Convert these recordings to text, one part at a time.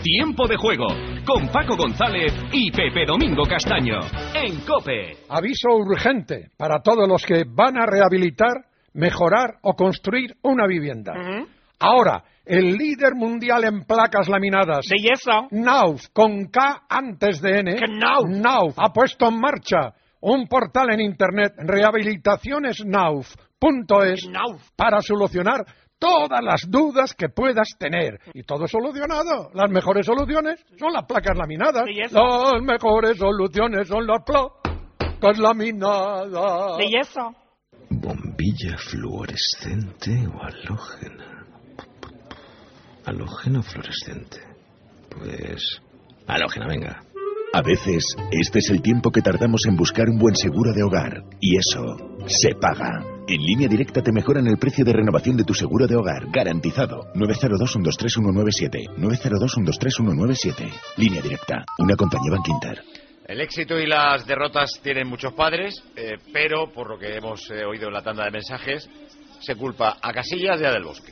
Tiempo de Juego, con Paco González y Pepe Domingo Castaño, en COPE. Aviso urgente para todos los que van a rehabilitar, mejorar o construir una vivienda. Ahora, el líder mundial en placas laminadas, Knauf, con K antes de N, Knauf ha puesto en marcha un portal en internet, rehabilitacionesknauf.es, para solucionar todas las dudas que puedas tener. Y todo solucionado. Las mejores soluciones son las placas laminadas. Las mejores soluciones son las placas laminadas. ¿Bombilla fluorescente o halógena? ¿Halógeno fluorescente? Pues... halógena, venga. A veces, este es el tiempo que tardamos en buscar un buen seguro de hogar. Y eso se paga. En Línea Directa te mejoran el precio de renovación de tu seguro de hogar, garantizado. 902-123-197. 902-123-197. Línea Directa, una compañía Bankinter. El éxito y las derrotas tienen muchos padres, pero, por lo que hemos oído en la tanda de mensajes, se culpa a Casillas y a Del Bosque.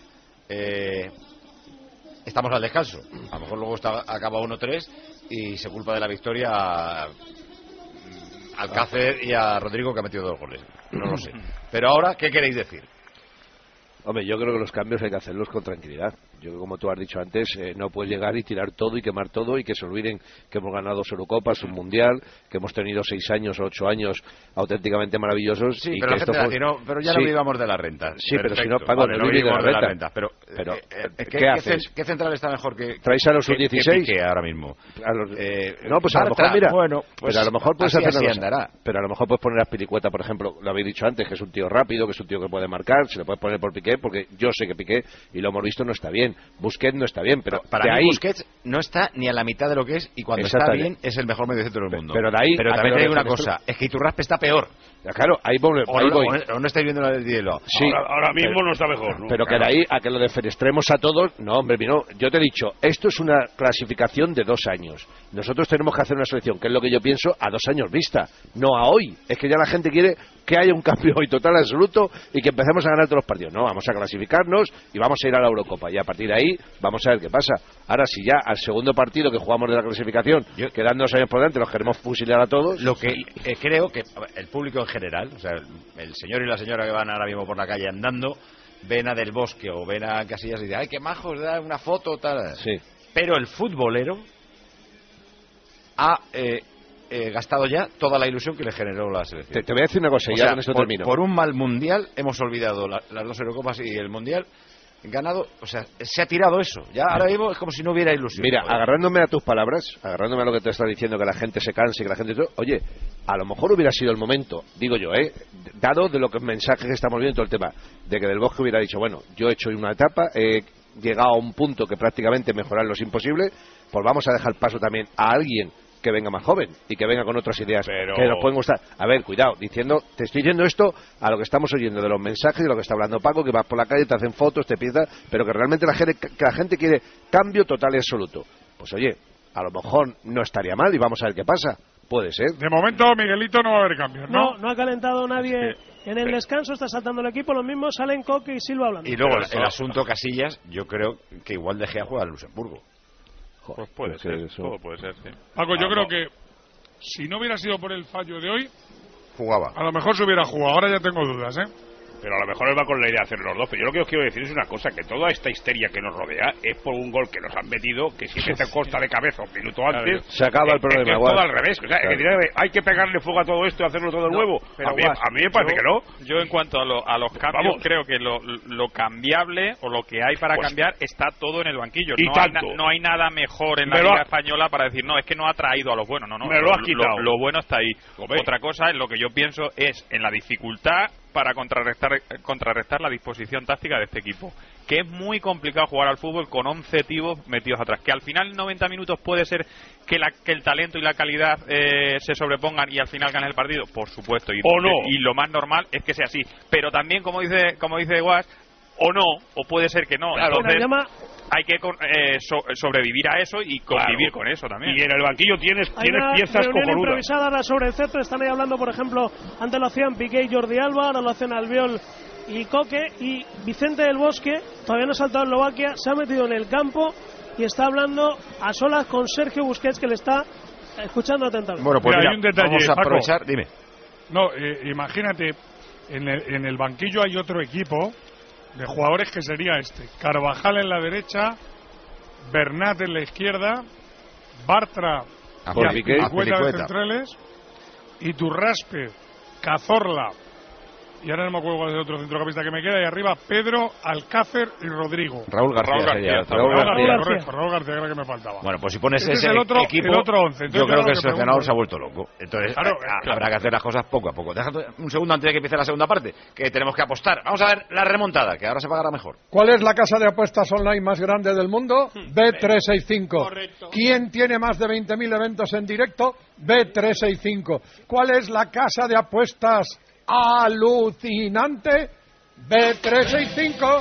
Estamos al descanso. A lo mejor luego acaba 1-3 y se culpa de la victoria a Alcácer y a Rodrigo, que ha metido 2 goles. No lo sé. Pero ahora, ¿qué queréis decir? Hombre, yo creo que los cambios hay que hacerlos con tranquilidad. Yo, como tú has dicho antes, no puedes llegar y tirar todo y quemar todo y que se olviden que hemos ganado 2 Eurocopas, un Mundial, que hemos tenido 6 años o 8 años auténticamente maravillosos. Sí, y pero, que esto pero ya no vivamos de la renta. Sí, perfecto. pero si no, Paco, no vivimos de la renta. Pero ¿qué haces? ¿Qué central está mejor que ¿traes a los sub-16? Que ahora mismo. No, pues a lo mejor, mira, bueno, pues pero a lo mejor puedes así, hacer así una cosa. andará. Pero a lo mejor puedes poner a Spilicueta, por ejemplo, lo habéis dicho antes, que es un tío rápido, que es un tío que puede marcar, se le puede poner por Piqué, porque yo sé que Piqué, y lo hemos visto, no está bien. Busquets no está bien, pero para de mí ahí... Busquets no está ni a la mitad de lo que es, y cuando está bien es el mejor mediocentro del mundo. Pero de ahí... Pero también te digo una cosa, es que Iturraspe está peor. Ya, claro, ahí voy. O no estáis viendo la del Dielo. Sí, ahora mismo no está mejor, ¿no? Pero que de ahí a que lo defenestremos a todos, no, hombre, no. Yo te he dicho, esto es una clasificación de 2 años. Nosotros tenemos que hacer una selección, que es lo que yo pienso, a 2 años vista, no a hoy. Es que ya la gente quiere que haya un cambio hoy total absoluto y que empecemos a ganar todos los partidos. No, vamos a clasificarnos y vamos a ir a la Eurocopa. Y a partir de ahí vamos a ver qué pasa. Ahora, si ya al segundo partido que jugamos de la clasificación, quedando 2 años por delante, los queremos fusilar a todos. Lo que creo que el público en general, o sea, el señor y la señora que van ahora mismo por la calle andando, ven a Del Bosque o ven a Casillas y dicen, ¡ay, qué majos, da una foto, tal! Sí. Pero el futbolero ha gastado ya toda la ilusión que le generó la selección. Te voy a decir una cosa, y ya con esto termino. Por un mal mundial hemos olvidado las 2 Eurocopas y el mundial ganado, o sea, se ha tirado eso. Ya ahora mismo es como si no hubiera ilusión. Mira, agarrándome a tus palabras, agarrándome a lo que te estás diciendo, que la gente se canse, que la gente... Oye, a lo mejor hubiera sido el momento, digo yo, dado de lo que mensaje que estamos viendo todo el tema, de que Del Bosque hubiera dicho, bueno, yo he hecho una etapa, he llegado a un punto que prácticamente mejorarlo es imposible, pues vamos a dejar paso también a alguien que venga más joven y que venga con otras ideas que nos pueden gustar. A ver, cuidado, te estoy diciendo esto a lo que estamos oyendo de los mensajes, de lo que está hablando Paco, que vas por la calle, te hacen fotos, te piensas, pero que realmente la gente quiere cambio total y absoluto. Pues oye, a lo mejor no estaría mal y vamos a ver qué pasa. Puede ser. De momento, Miguelito, no va a haber cambios, ¿no? No ha calentado nadie en el descanso, está saltando el equipo, lo mismo salen Coque y Silva hablando. Y luego el asunto Casillas, yo creo que igual dejé a jugar a Luxemburgo. Pues puede ser, todo puede ser, sí. Paco, yo creo que si no hubiera sido por el fallo de hoy, jugaba. A lo mejor se hubiera jugado, ahora ya tengo dudas, Pero a lo mejor él va con la idea de hacer los 2. Pero yo lo que os quiero decir es una cosa, que toda esta histeria que nos rodea es por un gol que nos han metido, que si te costa de cabeza un minuto antes, se acaba el problema. Es todo al revés. O sea, hay que pegarle fuego a todo esto y hacerlo todo de nuevo. A mí me parece que no. Yo, en cuanto a los cambios, creo que lo cambiable o lo que hay para cambiar está todo en el banquillo. No hay nada mejor en la Liga Española para decir, no, es que no ha traído a los buenos. No, me lo has quitado. Lo bueno está ahí. Otra cosa, en lo que yo pienso, es en la dificultad para contrarrestar la disposición táctica de este equipo, que es muy complicado jugar al fútbol con 11 tipos metidos atrás, que al final 90 minutos puede ser que el talento y la calidad se sobrepongan y al final ganes el partido, por supuesto, y lo más normal es que sea así, pero también como dice Guas, o no, o puede ser que no. Claro, entonces hay que sobrevivir a eso y convivir con eso también. Y en el banquillo tienes piezas cojonudas. improvisadas sobre el césped, están ahí hablando, por ejemplo, antes lo hacían Piqué y Jordi Alba, ahora lo hacen Albiol y Coque, y Vicente del Bosque todavía no ha saltado en Eslovaquia, se ha metido en el campo y está hablando a solas con Sergio Busquets, que le está escuchando atentamente. Bueno, pues mira, hay un detalle, vamos a Paco. aprovechar. Dime. No, imagínate, en el banquillo hay otro equipo de jugadores que sería Carvajal en la derecha, Bernat en la izquierda, Bartra y Azpilicueta de centrales, Iturraspe, Cazorla, y ahora no me acuerdo cuál es el otro centrocampista que me queda, y arriba Pedro, Alcácer y Rodrigo. Raúl García, correcto, Raúl García era que me faltaba. Bueno, pues si pones ese el otro equipo, once. yo creo que el seleccionador se ha vuelto loco. Entonces claro. Habrá que hacer las cosas poco a poco. Déjate un segundo antes de que empiece la segunda parte, que tenemos que apostar. Vamos a ver la remontada, que ahora se pagará mejor. ¿Cuál es la casa de apuestas online más grande del mundo? Bet365. Correcto. ¿Quién tiene más de 20.000 eventos en directo? Bet365. ¿Cuál es la casa de apuestas alucinante? Bet365.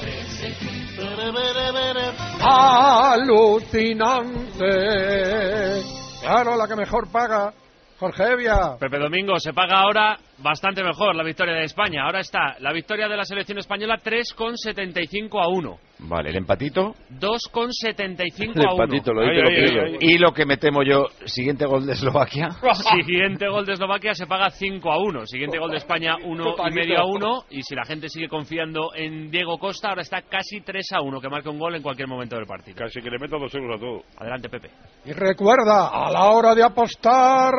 Alucinante. Claro, la que mejor paga. Jorge Evia. Pepe Domingo, se paga ahora bastante mejor la victoria de España. Ahora está la victoria de la selección española 3,75-1. Vale, el empatito. 2,75-1. El empatito, lo digo. Y lo que me temo yo, siguiente gol de Eslovaquia. Siguiente gol de Eslovaquia se paga 5-1. Siguiente gol de España 1,5-1. Y si la gente sigue confiando en Diego Costa, ahora está casi 3-1, que marca un gol en cualquier momento del partido. Casi que le meto 2 euros a todo. Adelante, Pepe. Y recuerda, a la hora de apostar,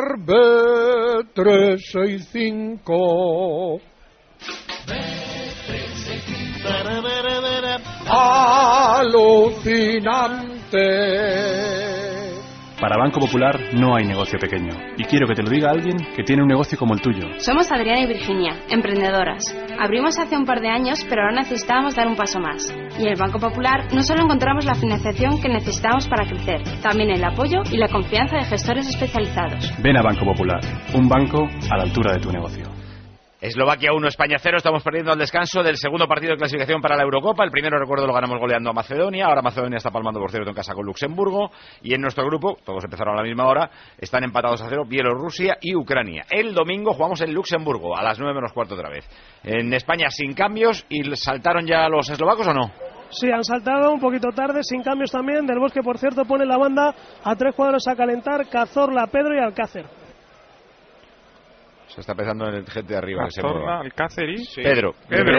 Bet365. Alucinante. Para Banco Popular no hay negocio pequeño. Y quiero que te lo diga alguien que tiene un negocio como el tuyo. Somos Adriana y Virginia, emprendedoras. Abrimos hace un par de años, pero ahora necesitábamos dar un paso más. Y en el Banco Popular no solo encontramos la financiación que necesitamos para crecer, también el apoyo y la confianza de gestores especializados. Ven a Banco Popular, un banco a la altura de tu negocio. Eslovaquia 1, España 0. Estamos perdiendo al descanso del segundo partido de clasificación para la Eurocopa. El primero, recuerdo, lo ganamos goleando a Macedonia. Ahora Macedonia está palmando, por cierto, en casa con Luxemburgo. Y en nuestro grupo, todos empezaron a la misma hora, están empatados a 0 Bielorrusia y Ucrania. El domingo jugamos en Luxemburgo a las 9 menos cuarto otra vez. En España sin cambios. ¿Y saltaron ya los eslovacos o no? Sí, han saltado un poquito tarde, sin cambios también. Del Bosque, por cierto, pone la banda a 3 jugadores a calentar: Cazorla, Pedro y Alcácer. Se está pensando en el gente de arriba. Cazorla, Alcácer y... Sí. Pedro.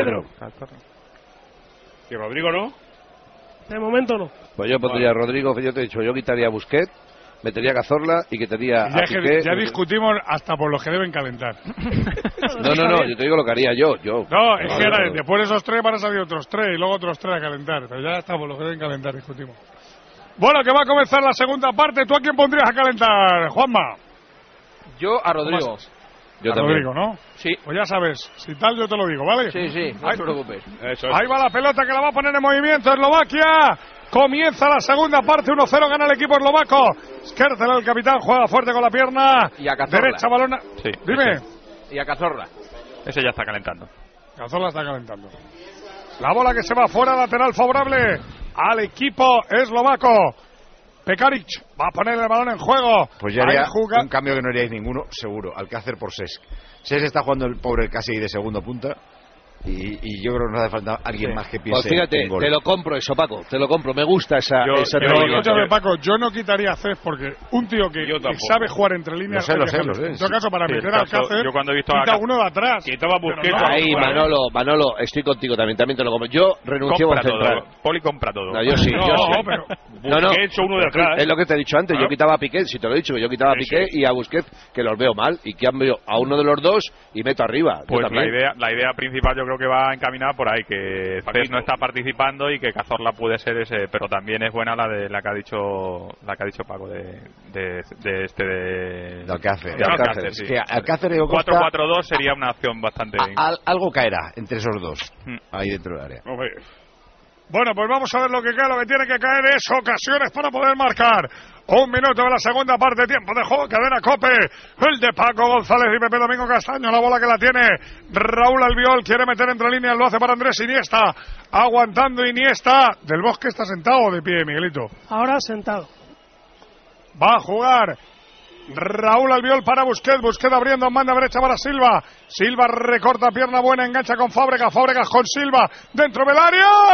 ¿Y Rodrigo no? De momento no. Pues yo pondría a Rodrigo, yo te he dicho, yo quitaría a Busquets, metería a Cazorla y quitaría a Piqué. Ya discutimos hasta por los que deben calentar. No, yo te digo lo que haría yo. No, es que después de esos 3 van a salir otros 3 y luego otros 3 a calentar. Pero ya está, por los que deben calentar, discutimos. Bueno, que va a comenzar la segunda parte. ¿Tú a quién pondrías a calentar, Juanma? Yo a Rodrigo. Yo a también. Rodrigo, ¿no? Sí. Pues ya sabes, si tal yo te lo digo, ¿vale? Sí, no te preocupes. Ahí va la pelota que la va a poner en movimiento Eslovaquia. Comienza la segunda parte, 1-0 gana el equipo eslovaco. Skertel, el capitán, juega fuerte con la pierna. Y a Cazorla. Derecha, balona. Sí, dime. Y a Cazorla. Ese ya está calentando. Cazorla está calentando. La bola que se va fuera, lateral favorable al equipo eslovaco. Pekaric va a poner el balón en juego. Pues ya haría un cambio que no haríais ninguno, seguro. Alcácer por Cesc. Cesc está jugando el pobre casi de segundo punta. Y yo creo que nos hace falta alguien más que piense. Pues fíjate, te lo compro eso, Paco. Te lo compro. Me gusta esa escúchame, Paco, yo no quitaría a Cesc porque un tío que sabe jugar entre líneas. Lo sé. En todo caso, para meter a Alcácer, yo cuando he visto quita uno de atrás. Quitaba Busquets. Ahí, Manolo, estoy contigo también te lo compro. Yo renuncio a central. Poli compra todo. No, yo sí. Pero Busquets uno de atrás. Es lo que te he dicho antes. Yo quitaba a Piqué, si te lo he dicho, yo quitaba a Piqué y a Busquets, que los veo mal, y cambio a uno de los dos y meto arriba. Pues la idea principal yo creo que va encaminada por ahí, que Cesc no está participando y que Cazorla puede ser ese, pero también es buena la que ha dicho Paco de Alcácer. De Alcácer, sí. Que Alcácer 4-4-2 sería una opción bastante. Algo caerá entre esos dos ahí dentro del área. Bueno, pues vamos a ver lo que cae. Lo que tiene que caer es ocasiones para poder marcar. 1 minuto de la segunda parte, tiempo de juego, cadena COPE. El de Paco González y Pepe Domingo Castaño. La bola que la tiene Raúl Albiol, quiere meter entre líneas, lo hace para Andrés Iniesta. Aguantando Iniesta. Del Bosque está sentado o de pie, Miguelito. Ahora sentado. Va a jugar Raúl Albiol para Busquets. Busquets abriendo, manda derecha para Silva. Silva recorta, pierna buena, engancha con Fábregas. Fábregas con Silva dentro del área.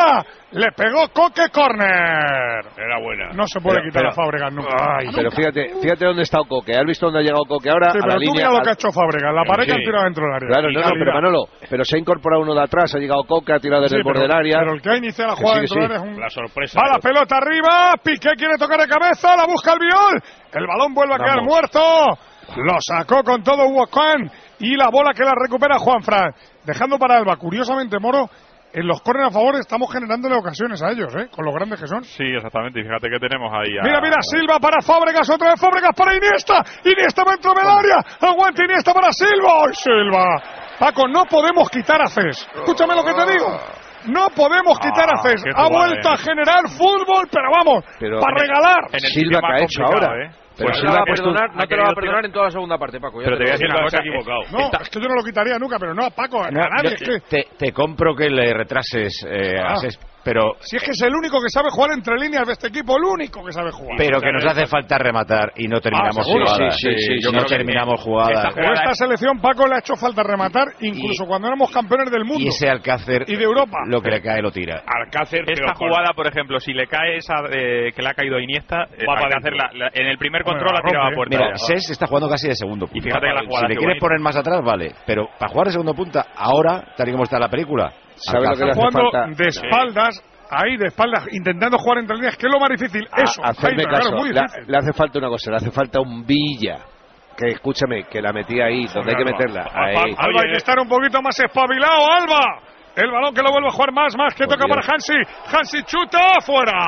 Le pegó Coque, córner. Era buena. No se puede quitar a Fábregas nunca. Pero fíjate dónde está Coque. ¿Has visto dónde ha llegado Coque ahora? Sí, a pero la tú línea, mira lo que ha hecho Fábregas. La pared que han tirado dentro del área. Claro, no, pero Manolo, pero se ha incorporado uno de atrás, ha llegado Coque, ha tirado desde el borde del área. Pero el que ha iniciado la jugada dentro del área es un... La sorpresa. Va la pelota arriba, Piqué quiere tocar de cabeza, la busca el Viol. El balón vuelve a quedar muerto. Lo sacó con todo Hugo Khan y la bola que la recupera Juanfran. Dejando para Alba. Curiosamente, Moro, en los córner a favor estamos generándole ocasiones a ellos, con lo grandes que son. Sí, exactamente. Y fíjate que tenemos ahí a... Mira, Silva para Fábregas, otra vez Fábregas para Iniesta. Iniesta dentro del área. Aguanta Iniesta para Silva. ¡Ay, Silva! Paco, no podemos quitar a Cés. Escúchame lo que te digo. No podemos quitar a Cés. Ha vuelto a generar fútbol, pero vamos, para regalar. Silva que ha hecho ahora. Pero Pues no te lo va a perdonar en toda la segunda parte, Paco. Pero te voy a decir una cosa. equivocado. No, es que yo no lo quitaría nunca, pero no a Paco, a nadie. Es que... te compro que le retrases a Cés, pero... Si es que es el único que sabe jugar entre líneas de este equipo, el único que sabe jugar. Pero que nos hace falta rematar y no terminamos jugadas. Sí, no terminamos jugadas. Pero esta selección, Paco, le ha hecho falta rematar, incluso cuando éramos campeones del mundo. Y ese Alcácer, y de Europa. Lo que le cae lo tira. Alcácer, esta jugada, por ejemplo, si le cae esa que le ha caído a Iniesta, Alcácer en el primer control la tiraba a puerta. Mira, Cés está jugando casi de segundo punta. Y fíjate que la jugada si le quieres poner más atrás, vale. Pero para jugar de segundo punta, ahora, tal y como está la película, ¿sabe lo que le hace jugando falta? De espaldas, ahí de espaldas, intentando jugar entre líneas, que es lo más difícil. Eso, hacerme Jaime, caso. claro, muy difícil. Le hace falta una cosa, le hace falta un Villa. Que escúchame, que la metí ahí, donde hay que meterla. Ahí. Alba, hay que estar un poquito más espabilado, Alba. El balón que lo vuelve a jugar más que toca para Hansi. Hansi chuta,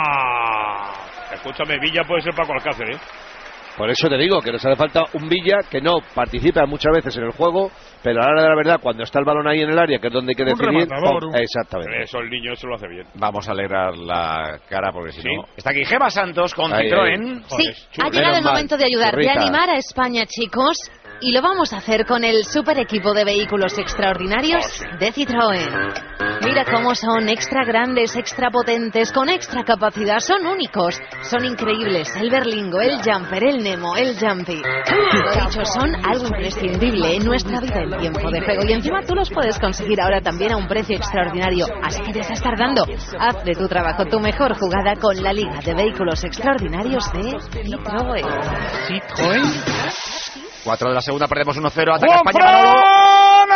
fuera. Escúchame, Villa puede ser Paco Alcácer, Por eso te digo que nos hace falta un Villa que no participa muchas veces en el juego, pero a la hora de la verdad, cuando está el balón ahí en el área, que es donde hay que definir, exactamente. Eso el niño eso lo hace bien. Vamos a alegrar la cara porque si no... Está aquí Gemma Santos con Citroën. Sí, ha llegado el momento de ayudar, de animar a España, chicos. Y lo vamos a hacer con el super equipo de vehículos extraordinarios de Citroën. Mira cómo son extra grandes, extra potentes, con extra capacidad. Son únicos, son increíbles. El Berlingo, el Jumper, el Nemo, el Jumpy. Lo dicho, son algo imprescindible en nuestra vida en tiempo de juego. Y encima tú los puedes conseguir ahora también a un precio extraordinario. Así que te estás tardando. Haz de tu trabajo tu mejor jugada con la Liga de Vehículos Extraordinarios de Citroën. Citroën. 4 de la segunda, perdemos 1-0. Ataca España, Manolo.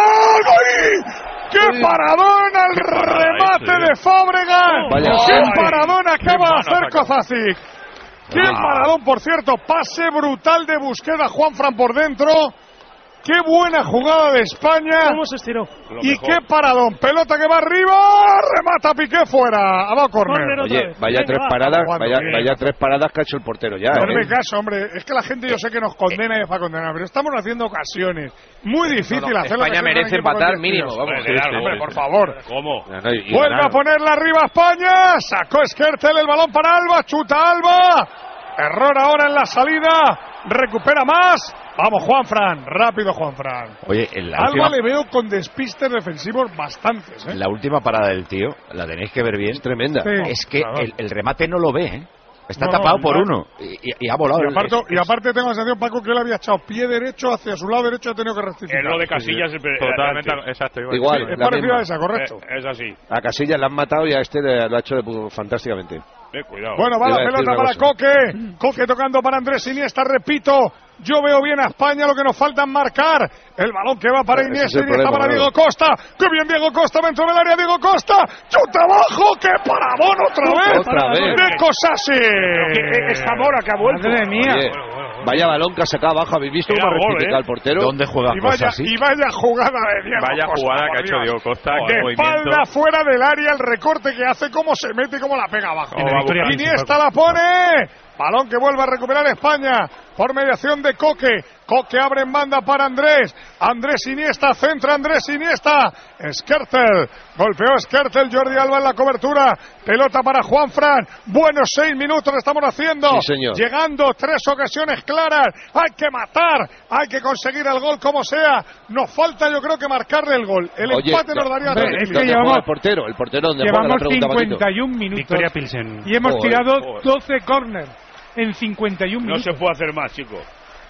¡Atrás! ¡Qué paradón al remate de Fábregas! ¡Qué paradón acaba de hacer Kovacic! ¡Qué paradón, por cierto! Pase brutal de Busquets a Juanfran por dentro. ¡Qué buena jugada de España! ¿Cómo se estiró? Y qué paradón. Pelota que va arriba. Remata Piqué fuera. Ha dado córner. Oye, vaya tres paradas, vaya tres paradas que ha hecho el portero ya. No me caso, hombre. Es que la gente yo sé que nos condena y es para condenar, pero estamos haciendo ocasiones. Muy difícil hacerlo. España merece empatar mínimo. Vamos, hombre, por favor. ¿Cómo? Vuelve a ponerla arriba España. Sacó Esquertel el balón para Alba. Chuta Alba. Error ahora en la salida. Recupera más. Vamos, Juanfran. Rápido, Juanfran. Oye, Alba le veo con despistes defensivos bastantes. La última parada del tío, la tenéis que ver bien. Es tremenda. Sí, es que claro. el remate no lo ve, Está tapado por uno y ha volado. Y aparte tengo la sensación, Paco, que él había echado pie derecho hacia su lado derecho y ha tenido que rectificar. En lo de Casillas totalmente, exacto. Igual. Es parecida a esa, correcto. Es así. A Casillas le han matado y a este lo ha hecho fantásticamente. Cuidado. Bueno, va la pelota para Coque. Coque tocando para Andrés Iniesta, repito. Yo veo bien a España, lo que nos falta es marcar. El balón que va para Iniesta, Iniesta para Diego Costa. ¡Qué bien Diego Costa dentro del área! Diego Costa, chuta abajo, ¡qué paradón otra vez! ¡De Cosasi! Esta Mora que ha vuelto. ¡Madre mía! Oye, vaya balón que ha sacado abajo. ¿Habéis visto cómo ha rectificado el portero? ¿Dónde juega Cosasi? Y vaya jugada de Diego Vaya Costa. jugada que ha hecho Diego Costa. De espalda fuera del área, el recorte que hace, cómo se mete y cómo la pega abajo. Iniesta la pone. Balón que vuelve a recuperar España por mediación de Coque. Coque abre en banda para Andrés. Andrés Iniesta, centra Andrés Iniesta. Esquertel, golpeó Esquertel, Jordi Alba en la cobertura. Pelota para Juanfran. Buenos 6 minutos estamos haciendo. Sí, señor. Llegando 3 ocasiones claras. Hay que matar, hay que conseguir el gol como sea. Nos falta, yo creo, que marcarle el gol. El empate nos daría llevamos el portero donde llevamos juega, 51 minutos Victoria Pilsen. y hemos tirado 12 córner en 51 minutos. No se puede hacer más, chicos.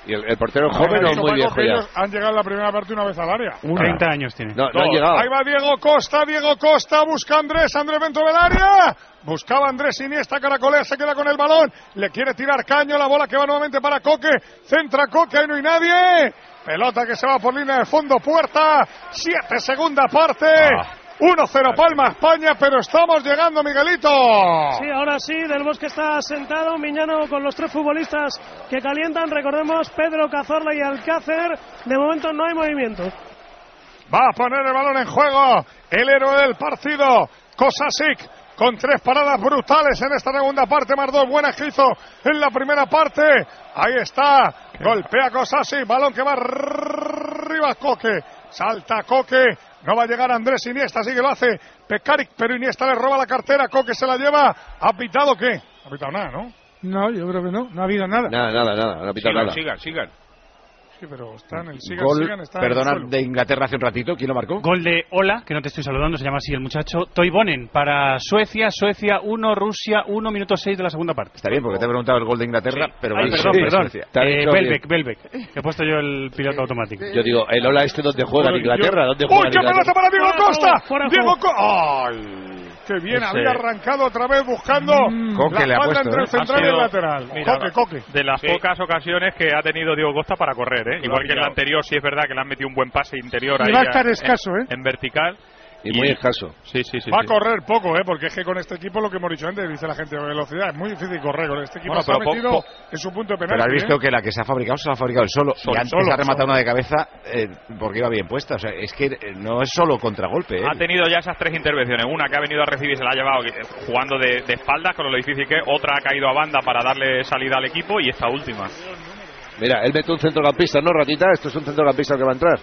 ¿Y el portero joven o muy viejo ya? Ellos han llegado en la primera parte una vez al área. 30 años tiene. No han llegado. Ahí va Diego Costa busca a Andrés dentro del área. Buscaba Andrés Iniesta, caracolea, se queda con el balón. Le quiere tirar Caño, la bola que va nuevamente para Coque. Centra Coque, ahí no hay nadie. Pelota que se va por línea de fondo, puerta. 7, segunda parte. 1-0 Palma España, pero estamos llegando, Miguelito. Sí, ahora sí, Del Bosque está sentado, Miñano con los 3 futbolistas que calientan, recordemos, Pedro, Cazorla y Alcácer. De momento no hay movimiento. Va a poner el balón en juego el héroe del partido, Kosasic, con 3 paradas brutales en esta segunda parte, más 2 buenas que hizo en la primera parte. Ahí está, golpea Kosasic, balón que va arriba Coque, salta Coque. No va a llegar Andrés Iniesta, sí que lo hace Pekaric, pero Iniesta le roba la cartera, Coque se la lleva. ¿Ha pitado qué? No ha pitado nada, ¿no? No, yo creo que no ha habido nada. Nada, no ha pitado nada. Sigan. Sí, pero está en el Gol, está perdona, en el suelo. de Inglaterra hace un ratito. ¿Quién lo marcó? Gol de Ola, que no te estoy saludando, se llama así el muchacho. Toivonen para Suecia 1, Rusia 1, minuto 6 de la segunda parte. Está bien, porque te he preguntado el gol de Inglaterra, pero... Perdón. Suecia. Belbeck. He puesto yo el piloto automático. Yo digo, el Ola donde juega en Inglaterra. ¿Dónde juega en ¡Qué pelota para Diego Costa! Diego Costa. ¡Ay! ¡Qué bien! Había arrancado otra vez buscando Coque la falta entre el central y el lateral. Coque. De las pocas ocasiones que ha tenido Diego Costa para correr, ¿eh? Igual que en la anterior, sí es verdad que le han metido un buen pase interior ahí. Va a estar escaso, en vertical. Y muy escaso. Sí. Va a correr poco, porque es que con este equipo, lo que hemos dicho antes, dice la gente de velocidad, es muy difícil correr. Con este equipo se ha metido en su punto de penalti. Pero has visto que la que se ha fabricado se la ha fabricado el solo. Y antes ha rematado una de cabeza porque iba bien puesta. O sea, es que no es solo contragolpe. Ha tenido ya esas 3 intervenciones. Una que ha venido a recibir, se la ha llevado jugando de espaldas, con lo difícil que es. Otra ha caído a banda para darle salida al equipo. Y esta última. Mira, él mete un centrocampista, ¿no, Ratita? Esto es un centrocampista que va a entrar.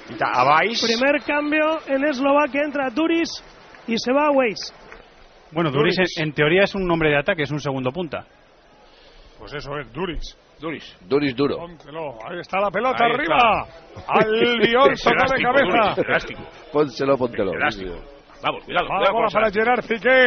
Primer cambio en Eslovaquia, entra Duris y se va Weiss. Bueno, Duris en teoría es un hombre de ataque, es un segundo punta. Pues eso es, Duris duro. Pónselo, ahí está la pelota arriba. Albiol toca de cabeza. Póntelo. Vamos, cuidado. La bola para Gerard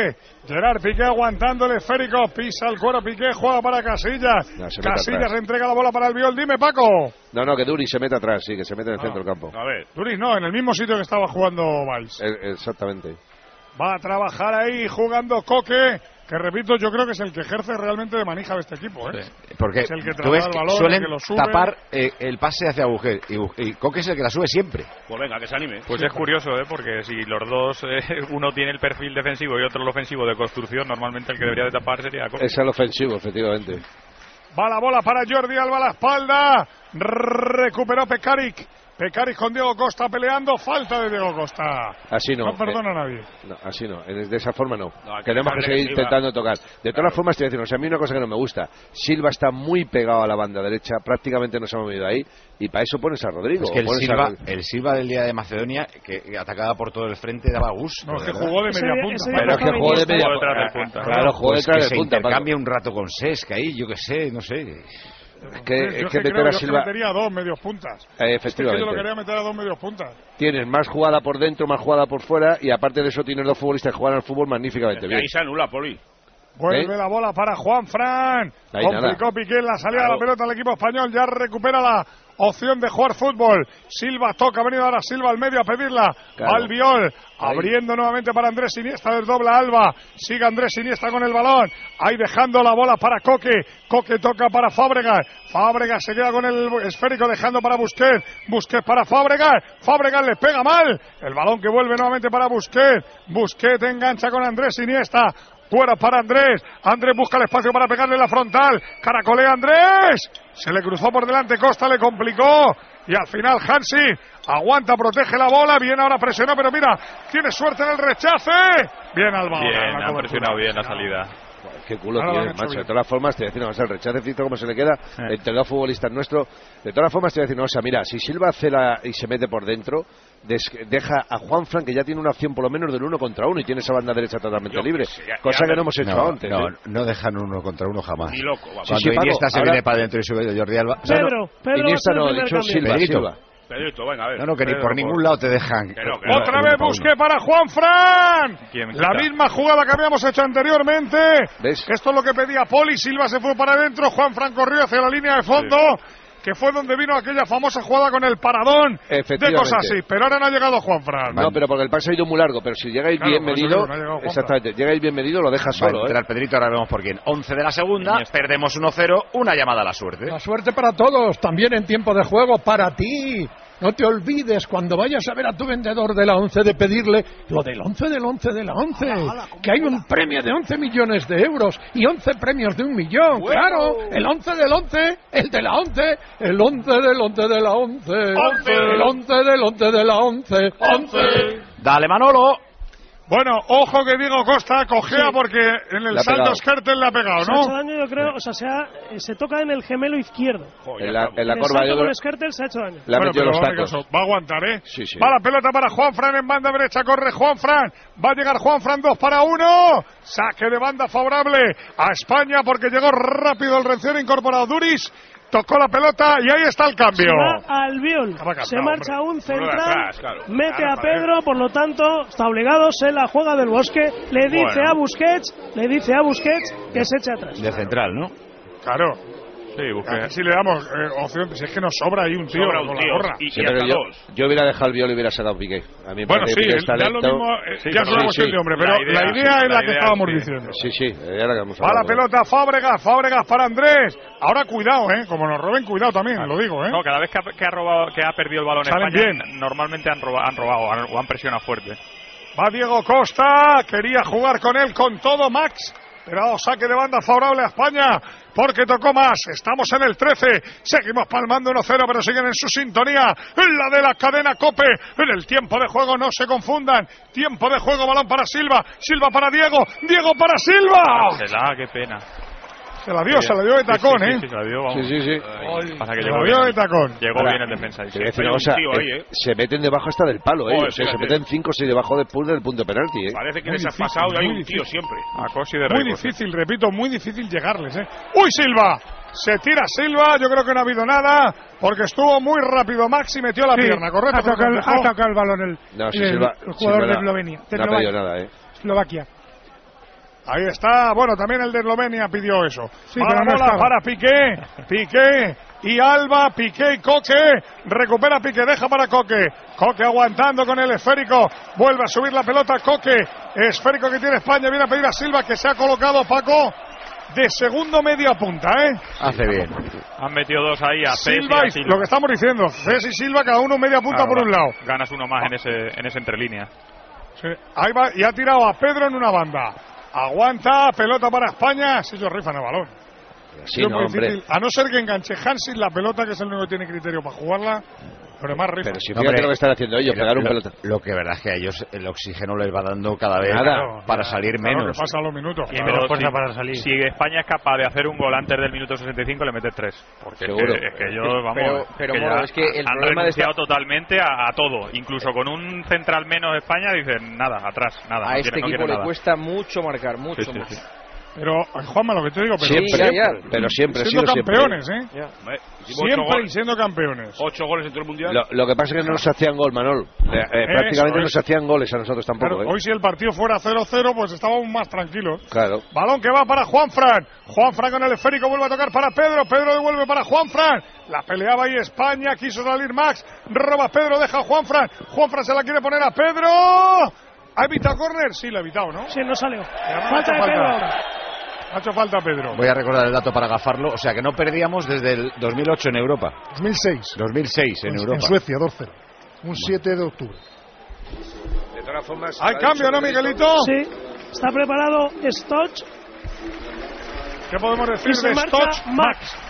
Piqué aguantando el esférico. Pisa el cuero Piqué, juega para Casillas. Casillas entrega la bola para Albiol. Dime, Paco. No, que Duris se mete atrás, sí, que se mete en el centro del campo. A ver. Duris no, en el mismo sitio que estaba jugando Valls. Exactamente. Va a trabajar ahí jugando Coque, que repito, yo creo que es el que ejerce realmente de manija de este equipo, Porque es el que tú ves el que balón, suelen el que lo sube. tapar el pase hacia Agujel y Coque es el que la sube siempre. Pues venga, que se anime. Pues es curioso, porque si los dos, uno tiene el perfil defensivo y otro el ofensivo de construcción, normalmente el que debería de tapar sería Coque. Es el ofensivo, efectivamente. Va la bola para Jordi Alba a la espalda. Recuperó Pekaric con Diego Costa peleando, falta de Diego Costa. Así no. No perdona a nadie. No, así no, de esa forma no. Tenemos que seguir intentando tocar. De todas las formas, te voy a decir, a mí una cosa que no me gusta. Silva está muy pegado a la banda derecha, prácticamente no se ha movido ahí, y para eso pones a Rodrigo. Es que el Silva del día de Macedonia, que atacaba por todo el frente, daba gusto. No, es que jugó de media punta. Pero es que jugó de media punta. Claro, jugó detrás de punta. Intercambia un rato con Sesc ahí, yo qué sé, no sé. Es que meter a Silva. Yo metería a 2 medios puntas. Efectivamente. Yo lo quería meter a 2 medios puntas. Tienes más jugada por dentro, más jugada por fuera, y aparte de eso tienes 2 futbolistas que juegan al fútbol magníficamente bien. Ahí se anula, Poli. Vuelve la bola para Juan Fran. Complicó Piqué la salida de la pelota al equipo español. Ya recupera la opción de jugar fútbol. Silva toca, ha venido ahora Silva al medio a pedirla. Albiol abriendo nuevamente para Andrés Iniesta, desdobla Alba. Sigue Andrés Iniesta con el balón. Ahí dejando la bola para Coque. Coque toca para Fábregas. Fábregas se queda con el esférico dejando para Busquets. Busquets para Fábregas. Fábregas le pega mal. El balón que vuelve nuevamente para Busquets. Busquets engancha con Andrés Iniesta. Fuera para Andrés. Andrés busca el espacio para pegarle la frontal. Caracolea Andrés. Se le cruzó por delante Costa, le complicó. Y al final Hansi aguanta, protege la bola. Bien, ahora presionó, pero mira, tiene suerte en el rechace. Bien Alba. Bien, ha presionado bien la salida. Qué culo tiene, macho. De todas las formas, te voy a decir, no, o sea, el rechacecito como se le queda entre dos futbolistas nuestros. De todas las formas, te voy a decir, no, o sea, mira, si Silva hace y se mete por dentro, deja a Juanfran, que ya tiene una opción por lo menos del 1 contra 1 y tiene esa banda derecha totalmente libre, cosa que no hemos hecho antes. No dejan 1 contra 1 jamás. Ni loco, vamos. Cuando Iniesta se viene para adentro y sube Jordi Alba. Pedro Iniesta no, dicho Silva. Pedrito, venga, a ver. No, que ni por ningún lado te dejan. Otra vez Busquets para Juanfran. La misma jugada que habíamos hecho anteriormente. ¿Ves? Esto es lo que pedía Poli. Silva se fue para adentro. Juanfran corrió hacia la línea de fondo. que fue donde vino aquella famosa jugada con el paradón, de cosas así. Pero ahora no ha llegado Juanfran. No, pero porque el pase ha ido muy largo, pero si llegáis bien medido, exactamente, llegáis bien medido, lo dejas solo. Entrar Pedrito, ahora vemos por quién. 11 de la segunda, perdemos 1-0, una llamada a la suerte. La suerte para todos, también en tiempo de juego, para ti. No te olvides cuando vayas a ver a tu vendedor de la 11 de pedirle lo del 11 del 11 de la 11, que hay un premio de 11 millones de euros y 11 premios de 1 millón. Bueno. Claro, el 11 del 11, el de la 11, el 11 del 11 de la 11, el 11 del 11 de la 11, 11. Dale, Manolo. Bueno, ojo que Diego Costa cojea porque en el salto Skertel le ha pegado, ¿no? Se ha hecho daño, yo creo, o sea, se toca en el gemelo izquierdo. En la corva, yo creo. Con Skertel se ha hecho daño. Le ha metido los tacos. Va a aguantar, ¿eh? Sí, sí. Va la pelota para Juanfran en banda derecha, corre Juanfran. Va a llegar Juanfran 2-1. Saque de banda favorable a España porque llegó rápido el recién incorporado Duris. Tocó la pelota y ahí está el cambio. Se va Albiol, se marcha un central, mete a Pedro, por lo tanto está obligado, se la juega del Bosque, le dice a Busquets que se eche atrás. De central, ¿no? Claro. Sí, Busquets. Si le damos opción, si es que nos sobra ahí un tío con la gorra. Sí, pero yo hubiera dejado el Viol y hubiera sacado Piqué. A mí bueno, sí, ya lo mismo, ya es una cuestión de hombre, pero la idea es la que estábamos diciendo. Sí, ya la que hemos hablado. Va la pelota, Fábregas para Andrés. Ahora cuidado, como nos roben, cuidado también, lo digo, No, cada vez que ha perdido el balón en España, normalmente han robado o han presionado fuerte. Va Diego Costa, quería jugar con él con todo Max, pero ha dado saque de banda favorable a España, porque tocó más. Estamos en el 13, seguimos palmando 1-0, pero siguen en su sintonía, en la de la cadena COPE. En el tiempo de juego, no se confundan, tiempo de juego, balón para Silva, Silva para Diego, Diego para Silva. Qué pena. Se la dio de tacón, sí, se la dio, vamos. Sí. Pasa que se la dio de tacón. Llegó bien el defensa. Se meten debajo hasta del palo, se meten 5 o 6 debajo del punto de penalti, Parece que les ha pasado y hay un tío siempre. Muy difícil, repito, muy difícil llegarles, ¡Uy, Silva! Se tira Silva, yo creo que no ha habido nada, porque estuvo muy rápido Max y metió la pierna, ¿correcto? Ha tocado el balón el jugador de Eslovenia. No ha pedido nada, Eslovaquia. Ahí está, bueno, también el de Eslovenia pidió eso. Sí, pero no bola para Piqué y Alba, Piqué y Coque. Recupera Piqué, deja para Coque. Coque aguantando con el esférico. Vuelve a subir la pelota Coque. Esférico que tiene España, viene a pedir a Silva, que se ha colocado Paco de segundo media punta, Hace bien. Han metido dos ahí a Silva y lo que estamos diciendo, Cés y Silva, cada uno media punta por un lado. Ganas uno más en ese entrelínea. Sí, ahí va, y ha tirado a Pedro en una banda. Aguanta, pelota para España. Si ellos rifan el balón. Sí, no, hombre. A no ser que enganche Hansi la pelota, que es el único que tiene criterio para jugarla. Pero más rifa. Pero si fíjate lo que están haciendo ellos, pegar un pelota. Lo que verdad es que a ellos el oxígeno les va dando cada vez para salir menos. Que pasa los minutos. Y menos fuerza para salir. Si España es capaz de hacer un gol antes del minuto 65, le metes 3. Porque seguro. Es que ellos, vamos, pero Moro, es que el han problema renunciado totalmente a todo. Incluso con un central menos España, dicen nada, atrás, nada. A este equipo le cuesta mucho marcar, mucho más. Sí. Pero, Juanma, lo que te digo, pero siempre siendo campeones, Siempre siendo campeones. 8 goles en todo el mundial. Lo que pasa es que no nos hacían gol, Manol. Prácticamente no nos hacían goles a nosotros tampoco. Claro, hoy si el partido fuera 0-0, pues estábamos más tranquilos. Claro. Balón que va para Juanfran. Juanfran con el esférico vuelve a tocar para Pedro. Pedro devuelve para Juanfran. La peleaba ahí España, quiso salir Max. Roba Pedro, deja a Juanfran. Juanfran se la quiere poner a Pedro. ¿Ha evitado córner? Sí, lo ha evitado, ¿no? Sí, no salió. Falta de Pedro ahora. Ha hecho falta Pedro. Voy a recordar el dato para agafarlo. O sea que no perdíamos desde el 2008 en Europa. 2006 en Europa. En Suecia, 2-0. Un 7 de octubre. De todas formas. ¿Hay cambio, no, Miguelito? Sí. Está preparado Stoch. ¿Qué podemos decir de Stoch? Max.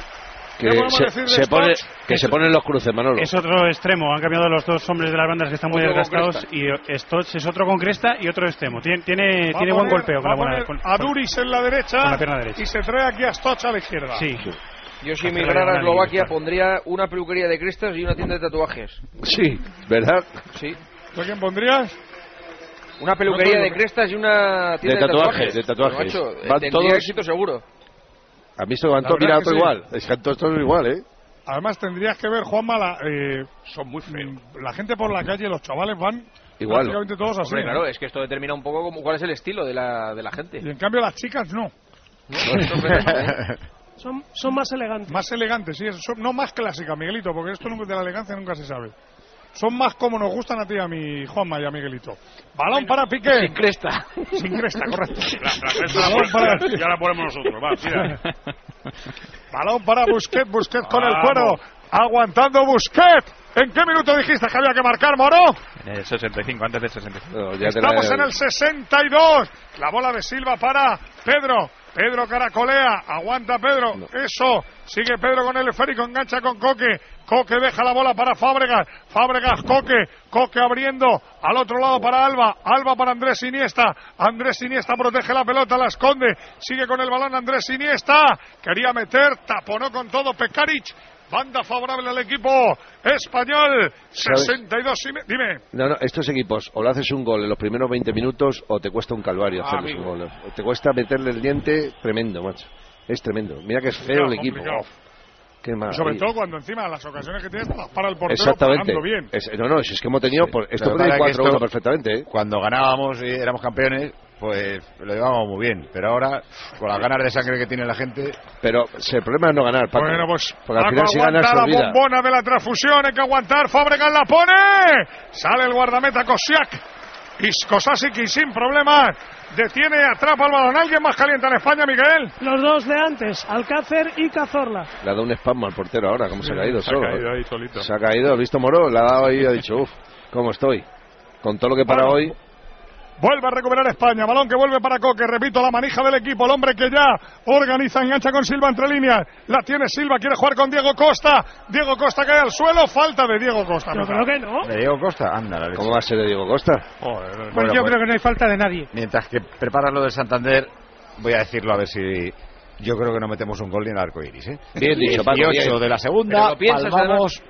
Que se ponen los cruces, Manolo. Es otro extremo. Han cambiado los dos hombres de las bandas que están muy desgastados. Y Stoch es otro con cresta y otro extremo. Tiene buen golpeo con la buena. A Duris en la derecha, con la pierna derecha. Y se trae aquí a Stoch a la izquierda. Sí. Yo si emigrara a Eslovaquia pondría una peluquería de crestas y una tienda de tatuajes. Sí, ¿verdad? Sí. ¿Tú quién pondrías? Una peluquería de crestas y una tienda de tatuajes. Tendría éxito seguro. A mí se van todos mirando igual. Es que todos igual, Además tendrías que ver, Juanma, son muy feos. La gente por la calle, los chavales van igual. prácticamente todos así. Hombre, claro, es que esto determina un poco cuál es el estilo de la gente. Y en cambio las chicas no. Son más elegantes. Más elegantes, sí. No más clásicas, Miguelito, porque esto de la elegancia nunca se sabe. Son más como nos gustan a ti, a mi Juanma y a Miguelito. Balón para Piqué. Sin cresta. Sin cresta, correcto. La cresta ya la ponemos nosotros. Va, tira. Balón para Busquets con el cuero. Aguantando Busquets. ¿En qué minuto dijiste que había que marcar, Moro? En el 65, antes del 65. No, Estamos en el 62. La bola de Silva para Pedro. Pedro caracolea, aguanta Pedro, eso, sigue Pedro con el esférico, engancha con Coque, Coque deja la bola para Fábregas, Coque abriendo al otro lado para Alba para Andrés Iniesta protege la pelota, la esconde, sigue con el balón Andrés Iniesta, quería meter, taponó con todo Pekaric. Banda favorable al equipo español. 62 y dime. No, estos equipos, o le haces un gol en los primeros 20 minutos o te cuesta un calvario hacerles un gol. Te cuesta meterle el diente tremendo, macho. Es tremendo. Mira que es feo el equipo. Qué mal. Sobre todo cuando encima las ocasiones que tienes para el portero. Exactamente. Bien. Si es que hemos tenido. Esto puede ir 4-1 perfectamente. ¿eh? Cuando ganábamos y éramos campeones, pues lo llevábamos muy bien, pero ahora con las ganas de sangre que tiene la gente. Pero el problema es no ganar, Paco. Bueno, pues porque al final si ganas la bombona de la transfusión, hay que aguantar. Fábregas la pone, sale el guardameta Kosasic y sin problemas detiene, atrapa el balón. ¿Alguien más calienta en España, Miguel? Los dos de antes, Alcácer y Cazorla. Le ha dado un espasmo al portero ahora, como se ha caído solo. Se ha caído ahí solito. Se ha caído, ¿has visto Moro? Le ha dado ahí y ha dicho, ¿cómo estoy? Con todo lo que para hoy. Vuelve a recuperar España, balón que vuelve para Coque, repito, la manija del equipo, el hombre que ya organiza, engancha con Silva entre líneas, la tiene Silva, quiere jugar con Diego Costa cae al suelo, falta de Diego Costa. Yo creo que no. ¿De Diego Costa? Anda, ¿Cómo va a ser de Diego Costa? Pues yo creo que no hay falta de nadie. Mientras que preparas lo del Santander, voy a decirlo a ver si... Yo creo que no metemos un gol ni en el arco iris, ¿eh? Bien dicho, Paco. 18 de la segunda, palmamos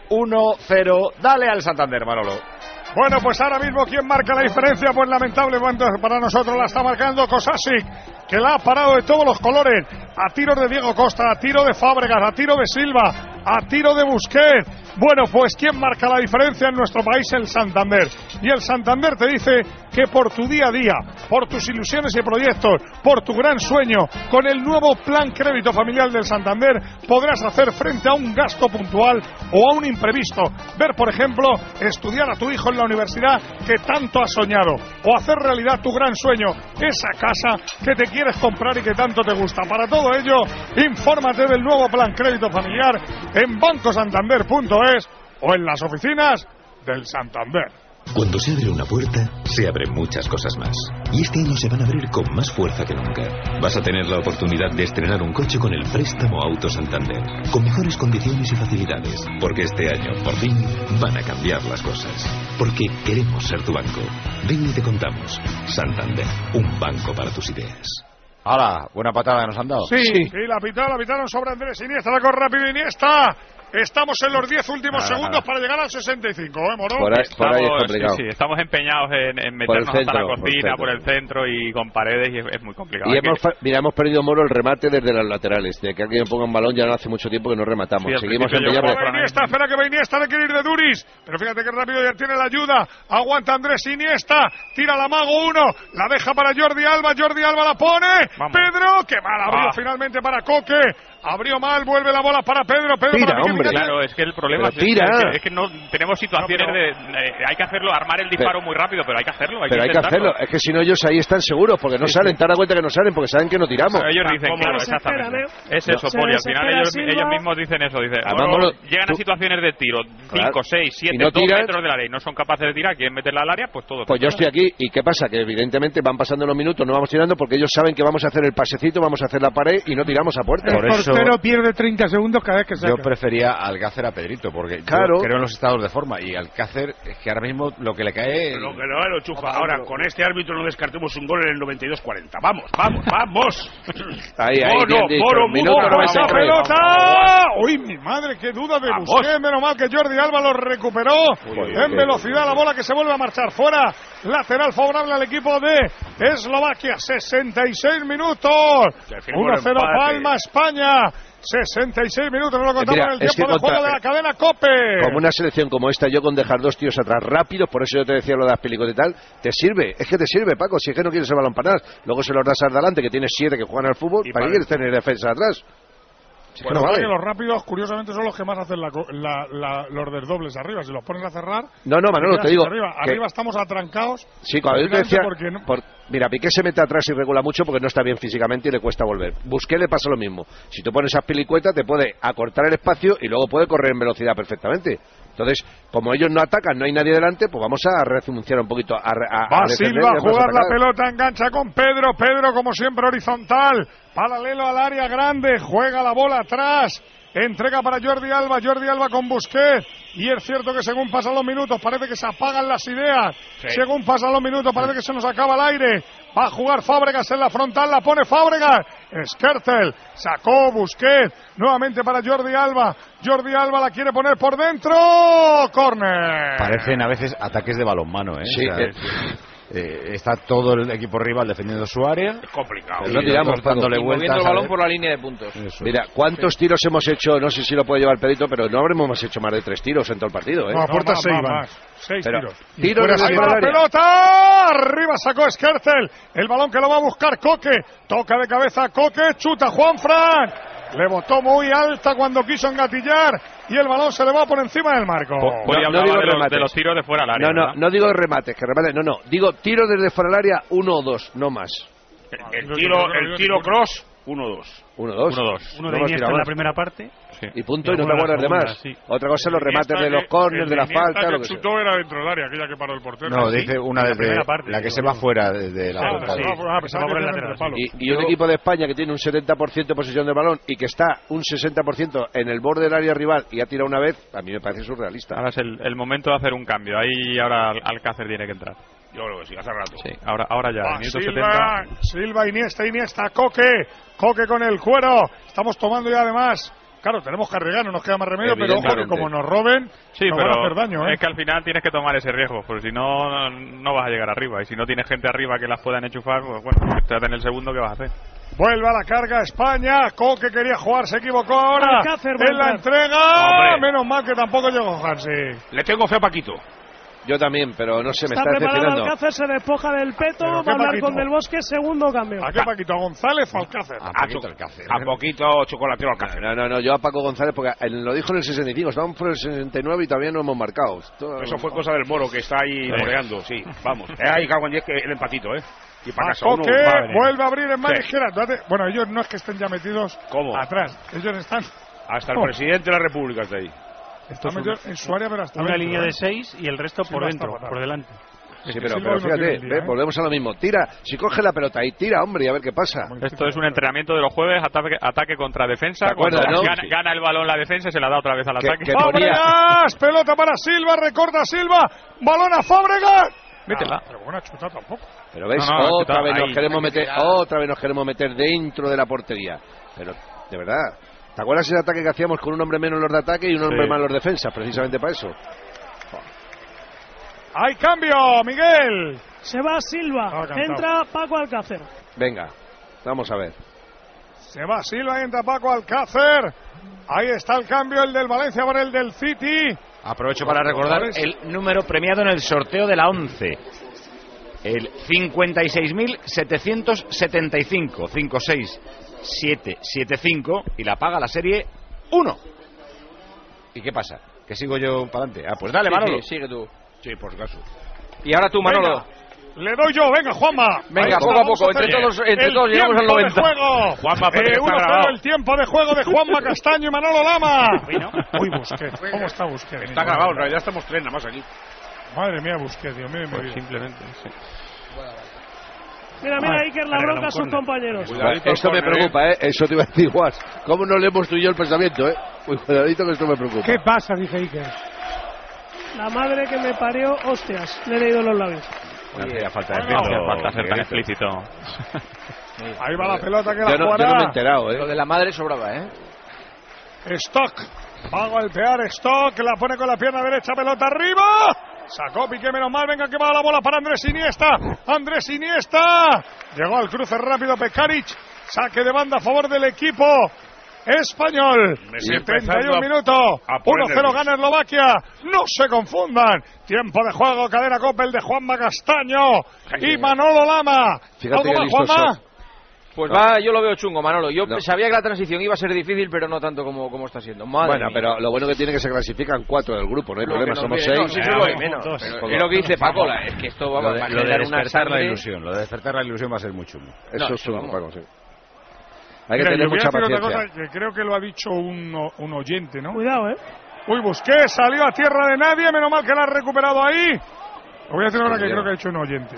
1-0, dale al Santander, Manolo. Bueno, pues ahora mismo, ¿quién marca la diferencia? Pues lamentable para nosotros la está marcando Kosasic, que la ha parado de todos los colores, a tiro de Diego Costa, a tiro de Fábregas, a tiro de Silva, a tiro de Busquets. Bueno, pues ¿quién marca la diferencia en nuestro país? El Santander. Y el Santander te dice que por tu día a día, por tus ilusiones y proyectos, por tu gran sueño, con el nuevo Plan Crédito Familiar del Santander, podrás hacer frente a un gasto puntual o a un imprevisto. Ver, por ejemplo, estudiar a tu hijo en la universidad que tanto has soñado, o hacer realidad tu gran sueño, esa casa que te quieres comprar y que tanto te gusta. Para todo ello, infórmate del nuevo Plan Crédito Familiar en bancosantander.es o en las oficinas del Santander. Cuando se abre una puerta, se abren muchas cosas más. Y este año se van a abrir con más fuerza que nunca. Vas a tener la oportunidad de estrenar un coche con el préstamo Auto Santander, con mejores condiciones y facilidades. Porque este año, por fin, van a cambiar las cosas. Porque queremos ser tu banco. Ven y te contamos. Santander, un banco para tus ideas. Ahora, buena patada nos han dado. Sí, la pitaron sobre Andrés Iniesta, la corre rápido Iniesta. Estamos en los 10 últimos segundos para llegar al 65, Moro? Por ahí es complicado. Sí, estamos empeñados en meternos hasta la cocina, por el centro y con paredes, y es muy complicado. Y hemos perdido, Moro, el remate desde las laterales. De que alguien ponga un balón ya no hace mucho tiempo que no rematamos. Sí, seguimos empeñados. Espera que va Iniesta, le quiere ir de Duris. Pero fíjate que rápido ya tiene la ayuda. Aguanta Andrés Iniesta, tira la mago 1, la deja para Jordi Alba la pone. Vamos. Pedro, que mal abrió finalmente para Coque. Abrió mal, vuelve la bola para Pedro. Tira, para hombre. Claro, es que el problema es que no tenemos situaciones hay que hacerlo, armar el disparo muy rápido, pero hay que hacerlo. Hay que hacerlo. Es que si no, ellos ahí están seguros, porque no salen. Te das cuenta que no salen porque saben que no tiramos. Pero ellos dicen, claro, exactamente. Es eso, Poli. Al final ellos mismos dicen eso. Dicen, llegan a situaciones de tiro, 5, 6, 7, 2 metros del área y no son capaces de tirar, quieren meterla al área, pues todo. Pues yo estoy aquí, ¿y qué pasa? Que evidentemente van pasando los minutos, no vamos tirando porque ellos saben que vamos a hacer el pasecito, vamos a hacer la pared y no tiramos a puerta. El portero pierde 30 segundos cada vez que saca. Yo prefería a Alcácer a Pedrito, porque yo creo en los estados de forma, y Alcácer es que ahora mismo lo que le cae... Lo que lo chufa. Ahora, con este árbitro no descartemos un gol en el 92-40. ¡Vamos! Ahí, bien dicho. Minuto 93. ¡Pelota! ¡Uy, mi madre, qué duda de Busquets! Menos mal que Jordi Alba lo recuperó en velocidad, la bola que se vuelve a marchar fuera. Lateral favorable al equipo de Eslovaquia. 66 minutos. 1-0 Palma, España. 66 minutos, no lo contamos en el tiempo de juego de la cadena COPE. Como una selección como esta, yo con dejar 2 tíos atrás rápidos, por eso yo te decía lo de las películas y tal, te sirve, es que te sirve, Paco, si es que no quieres el balón para nada, luego se los das al delante, que tienes 7 que juegan al fútbol, ¿para qué quieres tener defensa atrás? Pues no vale. Que los rápidos, curiosamente, son los que más hacen los desdobles arriba. Si los pones a cerrar... No, Manolo, te digo... Arriba estamos atrancados. Sí, cuando yo te decía... Mira, Piqué se mete atrás y regula mucho porque no está bien físicamente y le cuesta volver. Busquets le pasa lo mismo. Si tú pones a Azpilicueta, te puede acortar el espacio y luego puede correr en velocidad perfectamente. Entonces, como ellos no atacan, no hay nadie delante, pues vamos a renunciar un poquito Va Silva a jugar la pelota, engancha con Pedro, como siempre horizontal, paralelo al área grande, juega la bola atrás, entrega para Jordi Alba con Busquets, y es cierto que según pasan los minutos parece que se apagan las ideas, según pasan los minutos parece que se nos acaba el aire. Va a jugar Fábregas en la frontal, la pone Fábregas, Skrtel, sacó Busquets, nuevamente para Jordi Alba la quiere poner por dentro, córner. Parecen a veces ataques de balonmano, ¿eh? Sí, o sea, está todo el equipo rival defendiendo su área. Es complicado. No tiramos, dándole vueltas el balón por la línea de puntos. Eso. Mira, ¿cuántos tiros hemos hecho? No sé si lo puede llevar Pedrito, pero no habremos hecho más de 3 tiros en todo el partido, ¿eh? No, aporta 6 más. 6 tiros. Tiros ahí va la pelota, arriba sacó Skrtel, el balón que lo va a buscar Coque, toca de cabeza Coque, chuta Juanfran, le botó muy alta cuando quiso engatillar y el balón se le va por encima del marco. No digo de los tiros de fuera del área. No digo remates, digo tiros desde fuera del área 1 o 2, no más. El tiro cross 1-2. 1-2. Uno de Iniesta en la primera parte. Sí. Y punto, y no te acuerdas de más. Sí. Otra cosa, los remates de los córneres, de la falta, lo que chutó era dentro del área, aquella que paró el portero. No, dice una desde la que se va fuera de la pelota. Y un equipo de España que tiene un 70% de posesión del balón y que está un 60% en el borde del área rival y ha tirado una vez, a mí me parece surrealista. Ahora es el momento de hacer un cambio. Ahí ahora Alcácer tiene que entrar. Yo creo que sí, hace rato. Sí, ahora ya, minuto 70. Silva, Iniesta, Coque con el cuero. Estamos tomando ya además. Claro, tenemos que arriesgar, no nos queda más remedio, pero ojo que como nos roben, nos van a hacer daño, ¿eh? Es que al final tienes que tomar ese riesgo, porque si no, no vas a llegar arriba. Y si no tienes gente arriba que las puedan enchufar, pues bueno, estás en el segundo, ¿qué vas a hacer? Vuelve a la carga España, Coque quería jugar, se equivocó ahora en la entrega. ¡Hombre! Menos mal que tampoco llegó Hansi. Le tengo fe a Paquito. Yo también, pero no sé, me está decepcionando. Alcácer se despoja del peto, va a hablar con Del Bosque, segundo cambio. ¿A qué Paquito? ¿A González o a Alcácer? A poquito chocolatero Alcácer. No, yo a Paco González, porque lo dijo en el 65, estábamos por el 69 y todavía no hemos marcado. Eso fue cosa del Moro, que está ahí moreando, sí, vamos. Ahí cago en 10 que el empatito, ¿eh? Y para casa Coque vuelve a abrir en mano izquierda. Bueno, ellos no es que estén ya metidos atrás, ellos están... Hasta el presidente de la República está ahí. Está metido en su área, pero hasta una línea de 6 y el resto por dentro, por delante. Sí, pero fíjate, volvemos a lo mismo. Tira, si coge la pelota y tira, hombre, y a ver qué pasa. Esto es un entrenamiento de los jueves, ataque contra defensa. Cuando gana el balón la defensa y se la da otra vez al ataque. ¡Fábregas! Pelota para Silva, recorta Silva, balón a Fábregas. Métela. Pero buena chutada tampoco. Pero ves, otra vez nos queremos meter dentro de la portería. Pero, de verdad... ¿Te acuerdas ese ataque que hacíamos con un hombre menos los de ataque y un hombre más los defensas? Precisamente para eso. ¡Hay cambio, Miguel! Se va Silva, entra Paco Alcácer. Venga, vamos a ver. Se va Silva y entra Paco Alcácer. Ahí está el cambio, el del Valencia por el del City. Aprovecho para recordar el número premiado en el sorteo de la 11. El 56.775. 56775 y la paga la serie 1. ¿Y qué pasa? ¿Que sigo yo para adelante? Ah, pues dale, Manolo. Sí, sigue tú. Sí, por caso. Y ahora tú, Manolo. Le doy yo, venga, Juanma. Venga, poco a poco, entre todos llegamos al 90. Juanma, el tiempo de juego de Juanma Castaño y Manolo Lama. Uy, Busquets. ¿Cómo está Busquets? Está grabado, en realidad estamos 3 nada más aquí. Madre mía, Busquets, Dios mío, simplemente, sí. Mira, Iker la bronca a sus compañeros. Esto me preocupa, eso te iba a decir igual. ¿Cómo no leemos tú y yo el pensamiento, Uy, cuidadito que esto me preocupa. ¿Qué pasa? Dice Iker. La madre que me parió, hostias, le he leído los labios. No hacía falta decirlo, falta ser tan explícito. Ahí va la pelota que la jugará. Yo no me he enterado, Lo de la madre sobraba, Stock, va a golpear Stock, la pone con la pierna derecha, pelota arriba. Sacó Piqué, menos mal, venga que va la bola para Andrés Iniesta. Llegó al cruce rápido Pekaric. Saque de banda a favor del equipo español. 71 minutos. 1-0 gana Eslovaquia. No se confundan. Tiempo de juego, cadena Copa, el de Juanma Castaño y Manolo Lama. Fíjate ¿Algo más, Juanma? Pues yo lo veo chungo, Manolo. Yo sabía que la transición iba a ser difícil, pero no tanto como está siendo. Madre mía. Pero lo bueno que tiene que se clasifican 4 del grupo, no hay problema, somos 6. Es lo que dice Paco, es que esto va a generar una la ilusión. Lo de despertar la ilusión va a ser muy chungo. Eso es chungo, Paco, sí. Hay que tener mucha paciencia. Otra cosa que creo que lo ha dicho un oyente, ¿no? Cuidado, Uy, Busquets salió a tierra de nadie, menos mal que la ha recuperado ahí. Lo voy a decir ahora que creo que ha dicho un oyente.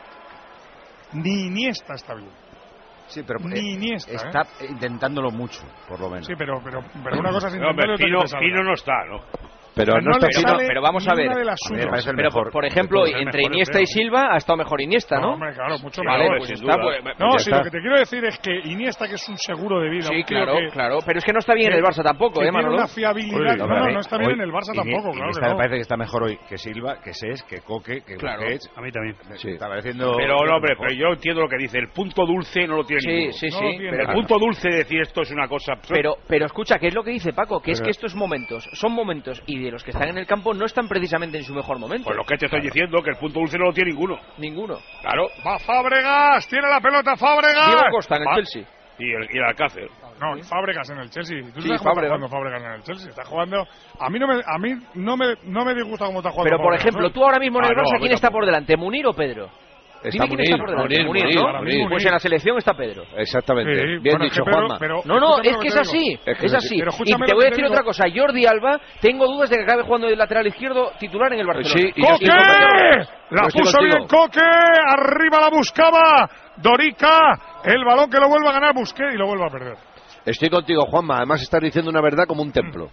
Ni Iniesta está bien. Sí, pero ni Iniesta, está intentándolo mucho, por lo menos. Sí, pero una cosa es intentarlo. Fino no está, ¿no? Pero no está pero vamos a ver. Pero por ejemplo, entre Iniesta y Silva ha estado mejor Iniesta, ¿no? Hombre, claro, mucho mejor. Pues está, no, sí, lo que te quiero decir es que Iniesta, que es un seguro de vida. Sí, claro. Pero es que no está bien en el Barça tampoco, Manolo. Tiene una fiabilidad. No está bien en el Barça tampoco, claro. Iniesta me parece que está mejor hoy que Silva, que Sés, que Coque, que Busquets. A mí también. Sí. Está pareciendo. Pero hombre, pero yo entiendo lo que dice. El punto dulce no lo tiene ninguno. Sí. Pero el punto dulce de decir esto es una cosa. Pero escucha, ¿qué es lo que dice Paco? Que es que estos momentos son momentos y de los que están en el campo no están precisamente en su mejor momento. Pues lo que te estoy diciendo, que el punto dulce no lo tiene ninguno. Claro. Va Fábregas, tiene la pelota Fábregas. Diego Costa en el Chelsea. Y el Alcácer. No, Fábregas en el Chelsea. ¿Tú sabes cómo está jugando Fábregas en el Chelsea? Está jugando. A mí no me disgusta cómo está jugando. Pero por ejemplo, tú ahora mismo en el Barça, ¿quién está por delante? ¿Munir o Pedro? Está Munir, ¿no? Pues en la selección está Pedro. Exactamente. Bien dicho, Juanma. No, es que es así. Es así. Y te voy a decir otra cosa. Jordi Alba, tengo dudas de que acabe jugando de lateral izquierdo titular en el Barcelona. ¡Coque! La puso bien Coque. Arriba la buscaba Dorica. El balón que lo vuelva a ganar Busquets y lo vuelva a perder. Estoy contigo, Juanma. Además estás diciendo una verdad como un templo.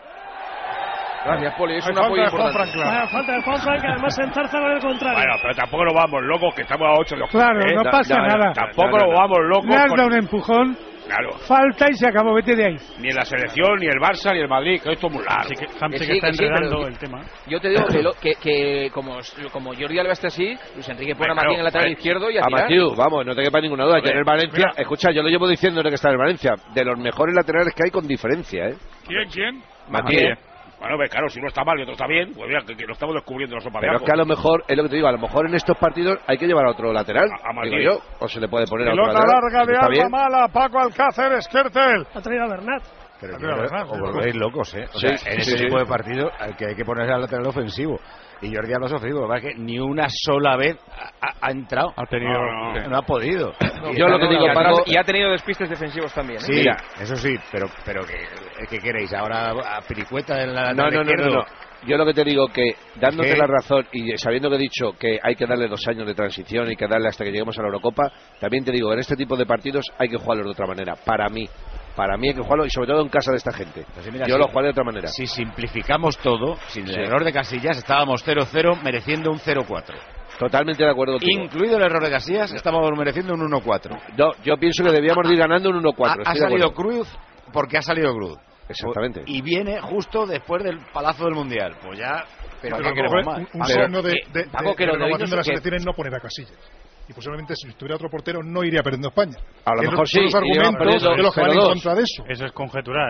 Gracias, Poli, es un apoyo importante. Falta de Juanfran, que además se enzarza con el contrario. Bueno, pero tampoco nos vamos locos, que estamos a 8 de octubre. Claro, no pasa nada. Tampoco nos vamos locos. Le has dado un empujón. Claro. Falta y se acabó, vete de ahí. Ni en la selección, ni el Barça, ni el Madrid, que esto es muy largo. Así que Hamsik está enredando el tema. Yo te digo que como Jordi Alba esté así, Luis Enrique pone a Matías en el lateral izquierdo y a tirar. Matías, vamos, no te quepa ninguna duda. Yo en el Valencia, escucha, yo lo llevo diciendo desde que está en el Valencia, de los mejores laterales que hay con diferencia, ¿Quién? Matías. Bueno, pues claro, si uno está mal y otro está bien, pues mira, que lo estamos descubriendo la sopa de Pero ajo. es que a lo mejor, es lo que te digo, a lo mejor en estos partidos hay que llevar a otro lateral, digo yo, o se le puede poner a otro lateral. Pelota larga de Alba Mala, Paco Alcácer, Esquertel. Ha traído a Bernat. Pero os volvéis locos, O sea, en ese tipo de partido al que hay que ponerse al lateral ofensivo. Y Jordi Alba ofensivo, la verdad es que ni una sola vez ha entrado. No ha podido. Yo lo que digo, Paco, y ha tenido despistes defensivos también. Sí, mira, eso sí, pero ¿qué queréis? ¿Ahora a Piricueta en la No. Yo lo que te digo, que dándote la razón y sabiendo que he dicho que hay que darle 2 años de transición y que darle hasta que lleguemos a la Eurocopa, también te digo, en este tipo de partidos hay que jugarlo de otra manera, para mí hay que jugarlo, y sobre todo en casa de esta gente. Pues mira, yo lo jugaré de otra manera. Si simplificamos todo, sin el error de Casillas, estábamos 0-0 mereciendo un 0-4. Totalmente de acuerdo contigo. Incluido el error de Casillas, estábamos mereciendo un 1-4. No, yo pienso que debíamos ir ganando un 1-4. Ha salido Cruz porque ha salido Cruz. Exactamente. Y viene justo después del palazo del Mundial. Pues ya... Pero ¿qué queremos más? Un signo de renovación de las selecciones no poner a Casillas. Y posiblemente si tuviera otro portero no iría perdiendo España. A lo mejor sí. Los argumentos de los que van en contra de eso. Eso es conjeturar.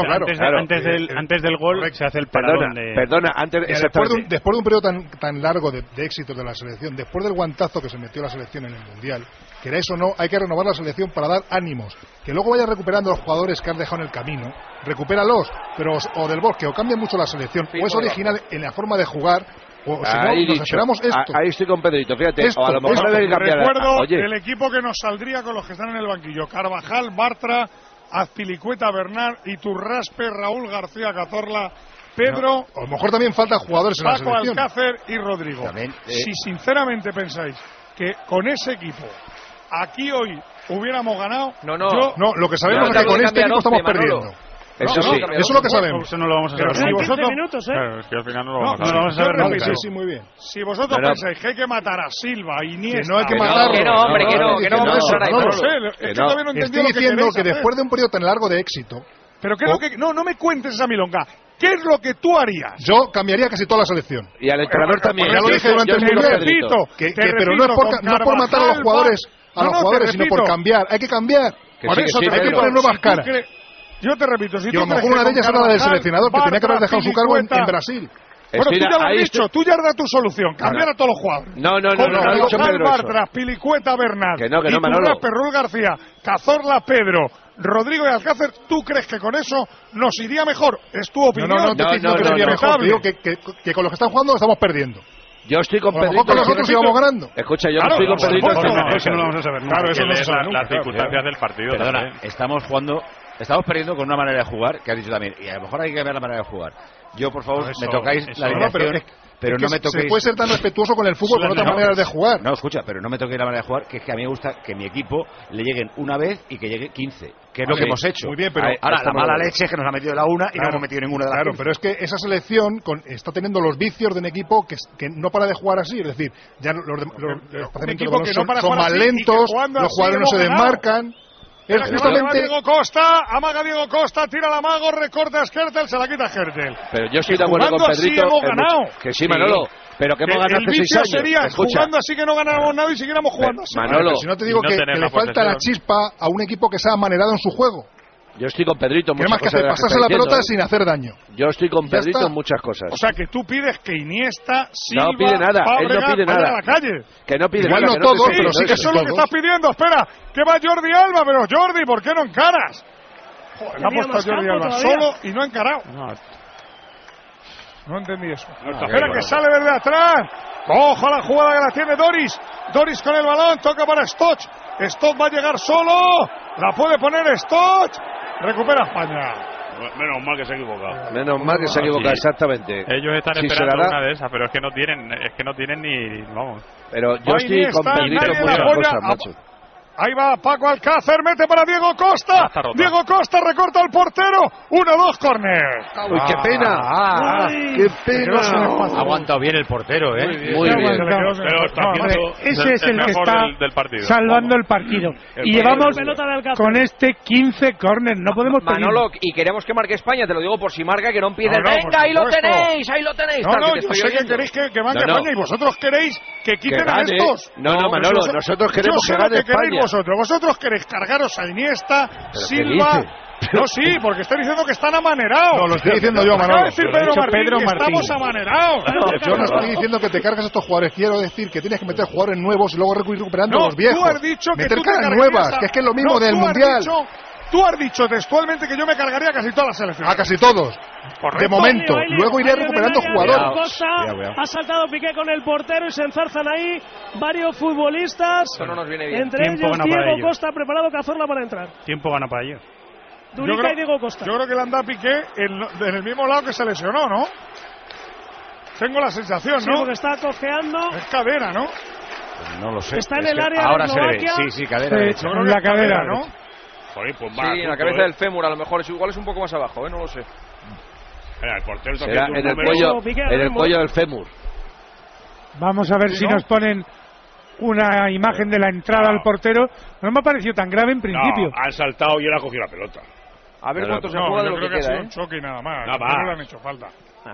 Antes del gol se hace el paradón después de un periodo tan largo de éxito de la selección, después del guantazo que se metió la selección en el Mundial, queráis o no, hay que renovar la selección para dar ánimos. Que luego vaya recuperando los jugadores que has dejado en el camino, recupéralos, pero o del Bosque, o cambia mucho la selección, o es original en la forma de jugar, o si no, nos esperamos esto. Ahí estoy con Pedrito, fíjate. O a lo mejor hay que cambiar. Recuerdo el equipo que nos saldría con los que están en el banquillo: Carvajal, Bartra, Azpilicueta, Bernat, Iturraspe, Raúl García Cazorla, Pedro. A lo mejor también faltan jugadores en la selección. Paco Alcácer y Rodrigo. Si sinceramente pensáis que con ese equipo aquí hoy hubiéramos ganado, lo que sabemos es que con este equipo estamos perdiendo. Eso sí, eso es lo que sabemos. Eso no lo vamos a saber. Si vosotros, claro, es que al final no lo vamos a saber nunca. Sí, muy bien. Si vosotros pensáis que hay que matar a Silva y Iniesta, que no hay que matarlo. Que no, hombre, que no. No lo sé. Es que todavía no he entendido. Estoy diciendo que después de un periodo tan largo de éxito. Pero ¿qué es lo que no me cuentes esa milonga? ¿Qué es lo que tú harías? Yo cambiaría casi toda la selección. Y al entrenador también. Ya lo dije durante el Mundial. Pero no es por matar a los jugadores, sino por cambiar. Hay que cambiar. Por eso hay que poner nuevas caras. Yo te repito, si y a lo mejor una de ellas era la del seleccionador, que tenía que haber dejado su cargo en Brasil. Bueno, tú ya lo has dicho, tú ya has dado tu solución, cambiar a todos los jugadores. No, Bartra, Pilicueta, Bernat, Manolo. Perrul García, Cazorla, Pedro, Rodrigo y Alcácer, ¿tú crees que con eso nos iría mejor? Es tu opinión. No, te estoy diciendo que nos iría mejor. Digo que con los que están jugando estamos perdiendo. Yo estoy con Pedrito. A lo mejor con nosotros íbamos ganando. Escucha, yo estoy con Pedrito. Eso no lo vamos a saber nunca. Claro, eso no se sabe nunca. Las circunstancias del partido. Perdona, estamos perdiendo con una manera de jugar que has dicho también. Y a lo mejor hay que cambiar la manera de jugar. Yo, por favor, me tocáis la alineación. Pero no me toquéis. Se puede ser tan respetuoso con el fútbol con otras maneras de jugar. No, escucha, pero no me toquéis la manera de jugar, que es que a mí me gusta que mi equipo le lleguen una vez y que llegue 15, que es lo que hemos hecho. Muy bien, pero ahora la mala leche es que nos ha metido la una y no hemos metido ninguna de las 15. Pero es que esa selección está teniendo los vicios de un equipo que no para de jugar así. Es decir, ya los equipos son más lentos, los jugadores no se desmarcan. Es justamente Diego Costa, amaga Diego Costa, tira el amago, recorta a Skrtel, se la quita a Skrtel. Pero yo estoy de acuerdo con Pedrito. Hemos ganado. Que sí, Manolo. Pero que hemos ganado hace 6 años. Sería jugando así que no ganáramos nada y siguiéramos jugando así. Manolo, pero si no te digo que le falta la chispa a un equipo que se ha manerado en su juego. Yo estoy con Pedrito en muchas cosas. Que hacer pasarse la pelota sin hacer daño. Yo estoy con Pedrito en muchas cosas. O sea, que tú pides que Iniesta, Silva, no pide nada, Fábregas, él no pide nada. A la calle. Que no pide igual nada. No todos, pero sí que eso es lo que estás pidiendo. Espera, que va Jordi Alba, pero Jordi, ¿por qué no encaras? Joder, le ha puesto a Jordi Alba solo y no ha encarado. No entendí eso. Espera, que sale desde atrás. Ojo la jugada que la tiene Doris. Doris con el balón, toca para Stoch. Stoch va a llegar solo. La puede poner Stoch. Recupera España. Menos mal que se ha equivocado. Menos mal que se ha equivocado, exactamente. Ellos están esperando una de esas, pero es que no tienen ni, vamos. Pero yo estoy con Pedrito en muchas cosas, macho. Ahí va Paco Alcácer, mete para Diego Costa. Diego Costa recorta al portero. 1-2, córner. Uy, qué pena. Qué pena. Ha aguantado bien el portero, Muy bien. Ese es el que está salvando el partido. Y llevamos con este 15 córner. No podemos pedir. Manolo, y queremos que marque España, te lo digo por si marca, que no empiece. Venga, ahí lo tenéis, ahí lo tenéis. No, yo sé que queréis que marque España y vosotros queréis que quiten a estos. No, Manolo, nosotros queremos que gane España. Vosotros queréis cargaros a Iniesta, Silva. No, sí, porque estoy diciendo que están amanerados. No, lo estoy diciendo yo, Manolo. Decir Pedro Martín, estamos amanerados. Yo no estoy diciendo que te cargas a estos jugadores. Quiero decir que tienes que meter jugadores nuevos y luego ir recuperando los viejos. Tú has dicho que meter caras nuevas, que es lo mismo del Mundial. Tú has dicho textualmente que yo me cargaría casi todas las selecciones. A casi todos. De momento. Luego iré recuperando jugadores. Ha saltado Piqué con el portero y se enzarzan ahí varios futbolistas. Eso no nos viene bien. Entre ellos Diego Costa, preparado Cazorla para entrar. Tiempo gana para ellos. Durica y Diego Costa. Yo creo que le anda a Piqué en el mismo lado que se lesionó, ¿no? Tengo la sensación, sí, ¿no? Porque está cojeando. Es cadera, ¿no? No lo sé. Está en el área ahora de Eslovaquia. Sí, cadera. Yo creo que la cadera, ¿no? Joder, pues sí, en la cabeza del fémur, a lo mejor igual es un poco más abajo, no lo sé. El portero será en el cuello del fémur. Vamos a ver si nos ponen una imagen de la entrada al portero. No me ha parecido tan grave en principio. Han saltado y él ha cogido la pelota. A ver cuánto se juega de lo que queda. Ha sido un choque y nada más. No le han hecho falta.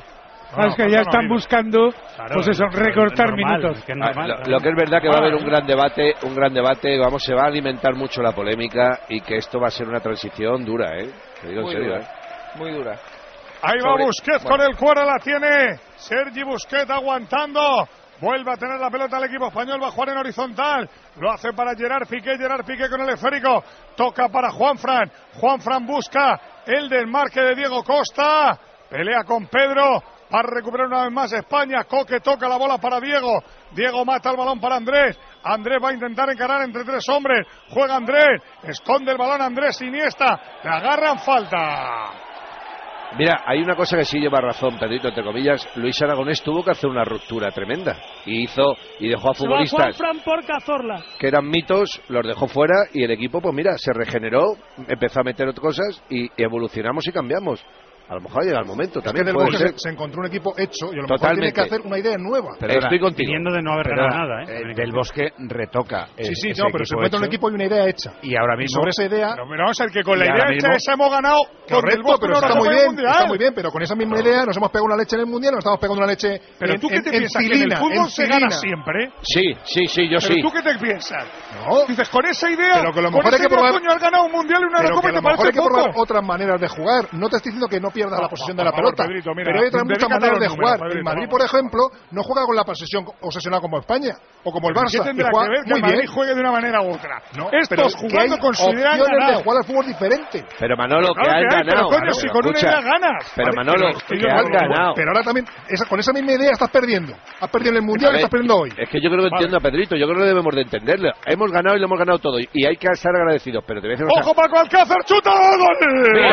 Es que ya están buscando, pues eso, recortar minutos. Lo que es verdad que va a haber un gran debate, vamos, se va a alimentar mucho la polémica y que esto va a ser una transición dura, Te digo en serio, Muy dura. Ahí va Busquets con el cuero, la tiene Sergi Busquets aguantando. Vuelve a tener la pelota el equipo español, va a jugar en horizontal. Lo hace para Gerard Piqué con el esférico. Toca para Juanfran. Juanfran busca el desmarque de Diego Costa. Pelea con Pedro. Para recuperar una vez más España. Coque toca la bola para Diego. Diego mata el balón para Andrés. Andrés va a intentar encarar entre 3 hombres. Juega Andrés. Esconde el balón Andrés. Iniesta. Le agarran falta. Mira, hay una cosa que sí lleva razón, Pedrito, entre comillas. Luis Aragonés tuvo que hacer una ruptura tremenda. Y dejó a futbolistas por Cazorla, que eran mitos, los dejó fuera. Y el equipo, pues mira, se regeneró. Empezó a meter otras cosas y evolucionamos y cambiamos. A lo mejor llega el momento. También es que del Bosque se encontró un equipo hecho y a lo mejor tiene que hacer una idea nueva. Pero estoy contigo. Viniendo de no haber ganado nada, Del Bosque retoca. Sí, pero se encuentra un equipo y una idea hecha. Y ahora mismo. Sobre esa idea. Pero vamos a ver que con la idea hecha esa hemos ganado. Correcto, pero está muy bien. Pero con esa misma idea nos hemos pegado una leche en el mundial, nos estamos pegando una leche. Pero tú qué te piensas, que en el fútbol se gana siempre. Sí, yo sí. ¿Pero tú qué te piensas? No. Dices, con esa idea. Pero que a lo mejor hay que probar. Has ganado un mundial y una Recopa, te parece poco. Hay que probar otras maneras de jugar. No te estoy diciendo que no pierdas la posesión de la pelota. Pedrito, mira, pero hay otras muchas maneras de jugar. Pedrito, el Madrid, por ejemplo, no juega con la posesión obsesionada como España o como el Barça. ¿Qué tendrá que ver que el Madrid juegue de una manera u otra? No, estos jugando consideran ganar. De jugar al fútbol diferente. Pero Manolo, que han ganado. Pero coño, si con una idea ganas. Pero Manolo, que han ganado. Pero ahora también, con esa misma idea estás perdiendo. Has perdido en el Mundial y estás perdiendo hoy. Es que yo creo que entiendo a Pedrito. Yo creo que debemos de entenderlo. Hemos ganado y lo hemos ganado todo. Y hay que estar agradecidos. Pero te voy a decir una ¡ojo, Paco Alcácer! ¡Chuta! ¡Gol!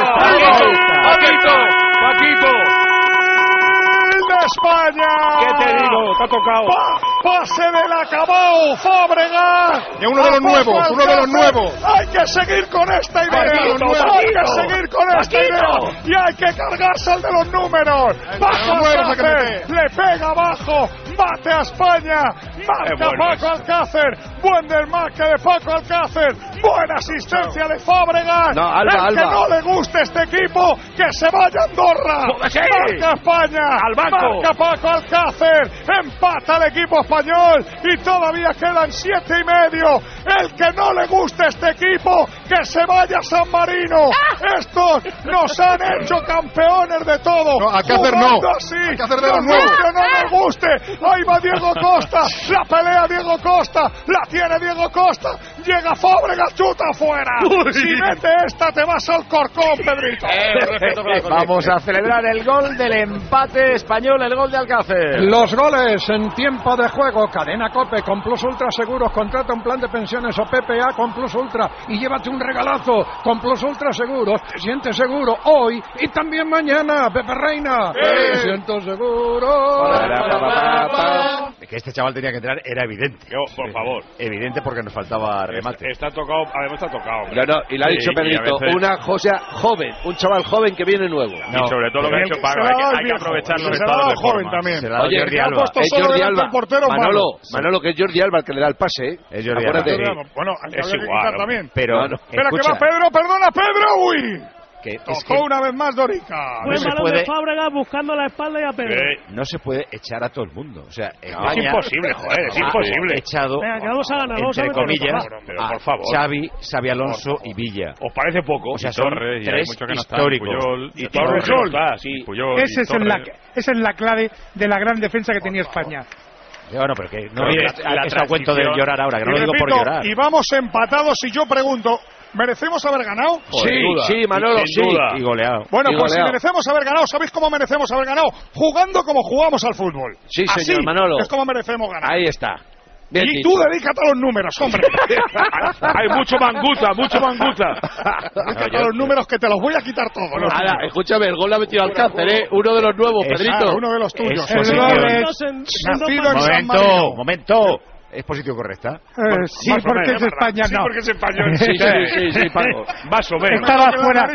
¡Paquito! ¡De España! ¿Qué te digo? Te ha tocado. ¡Pase del acabao! ¡Fábregas! Y uno de los nuevos. Hay que seguir con esta idea. Hay que seguir con esta idea. Y hay que cargarse al de los números. Paco Alcácer le pega abajo. Bate a España. Marca Paco Alcácer. Buen desmarque de Paco Alcácer. Buena asistencia de Fábregas. Que no le guste este equipo, que se vaya a Andorra. Marca España. Al banco. Marca Paco Alcácer. Empata el equipo español y todavía quedan 7 y medio. El que no le guste este equipo, que se vaya a San Marino. Estos nos han hecho campeones de todo. No, Alcácer no. Así, Alcácer de los nuevos. Que no le guste. Ahí va Diego Costa. La pelea Diego Costa. La tiene Diego Costa. Llega Fábregas, chuta afuera. Si mete esta, te vas al corcón, Pedrito. Vamos a celebrar el gol del empate español, el gol de Alcácer. Los goles en tiempo de juego. Cadena COPE con Plus Ultra Seguros. Contrata un plan de pensiones o PPA con Plus Ultra y llévate un regalazo con Plus Ultra Seguros. Te sientes seguro hoy y también mañana. Pepe Reina. Te siento seguro. Que este chaval tenía que entrar era evidente. Por favor. Evidente porque nos faltaba remate. Está tocado, además está tocado. No, y lo ha dicho Pedrito, una cosa joven, un chaval joven que viene nuevo. Y sobre todo lo que ha hecho Paco, hay que aprovechar los estados de joven forma. también. Oye, Jordi Alba. Es Jordi Alba. Manolo, que es Jordi Alba el que le da el pase, Es Jordi Alba. Bueno, es habría que igual, quitar también. Pero, Espera que va Pedro, perdona Pedro, uy. Tocó una vez más Dorica. Buen balón de Fábregas buscando la espalda y a Pedro. No se puede echar a todo el mundo. O sea, es imposible, joder, es imposible. Echado, venga, que vamos a ganar, entre comillas, pero por favor. Xavi Alonso y Villa. ¿Os parece poco? O sea, son Torres, tres mucho que no históricos. Y Torres no está, sí. Esa es la clave de la gran defensa que tenía España. Bueno, pero que no es a cuento de llorar ahora, que no lo digo por llorar. Y vamos empatados y yo pregunto, ¿merecemos haber ganado? Sí, Manolo, sí. Y goleado. Bueno, pues si merecemos haber ganado, ¿sabéis cómo merecemos haber ganado? Jugando como jugamos al fútbol. Sí, así señor Manolo. Es como merecemos ganar. Ahí está. Bien y dicho. Tú dedícate a los números, hombre. Hay mucho manguta. Dedícate a los números que te los voy a quitar todos. Ahora, escúchame, el gol lo ha metido Alcácer, uno de los nuevos, Pedrito. Uno de los tuyos. Nacido en San Marino. Momento. ¿Es posición correcta? Sí, porque es España, no. Sí, porque es español. Sí, Paco. Más o menos. Estaba fuera.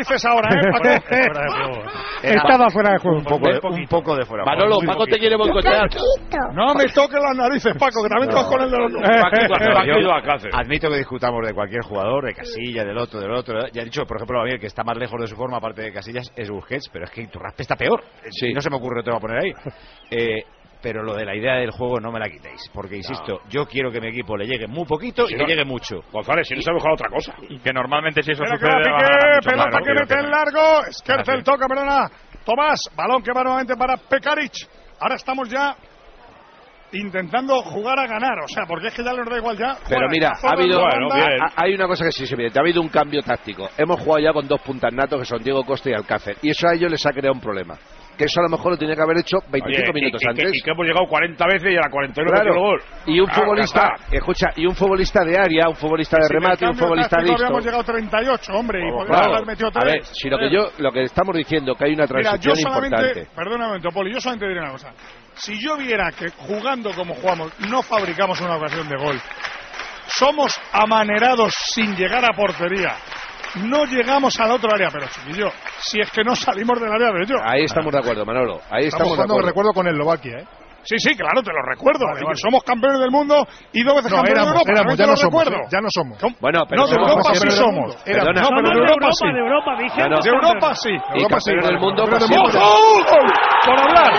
Estaba fuera de juego. Un poco de fuera. Manolo, Paco te quiere boicotear. No me toques las narices, Paco, que también te vas con el de los números. Admito que discutamos de cualquier jugador, de Casillas, del otro. Ya he dicho, por ejemplo, a mí el que está más lejos de su forma, aparte de Casillas, es Busquets, pero es que Iturraspe está peor. No se me ocurre otro a poner ahí. Pero lo de la idea del juego no me la quitéis, porque insisto, yo quiero que mi equipo le llegue muy poquito y que llegue mucho. González, si no se ha buscado otra cosa. Y que normalmente si eso sucede, Piqué, pelota que mete en largo, Skertel toca, perdona, Tomás, balón que va nuevamente para Pekaric. Ahora estamos ya intentando jugar a ganar, o sea, porque es que ya les da igual ya. Pero mira, hay una cosa que sí se evidente, ha habido un cambio táctico. Hemos jugado ya con dos puntas natos que son Diego Costa y Alcácer, y eso a ellos les ha creado un problema. Que eso a lo mejor lo tenía que haber hecho 25 minutos antes. Y que hemos llegado 40 veces y a la 41 metió el gol. Y un futbolista, y un futbolista de área, un futbolista de remate, un futbolista listo. Habíamos llegado 38, hombre, y podríamos haber metido 3. A ver, si lo que estamos diciendo, que hay una transición importante. Perdona un momento, Poli, yo solamente diré una cosa. Si yo viera que jugando como jugamos no fabricamos una ocasión de gol, somos amanerados sin llegar a portería, no llegamos al otro área, pero chiquillo, si es que no salimos del área de ellos. Ahí estamos de acuerdo, Manolo. Ahí estamos de acuerdo. Recuerdo con Eslovaquia, Sí, claro, te lo recuerdo. Vale. Somos campeones del mundo y 2 veces campeones de Europa. Ya no somos. Bueno, pero de Europa sí somos. De Europa sí. De Europa sí. Y campeones del mundo. Por hablar.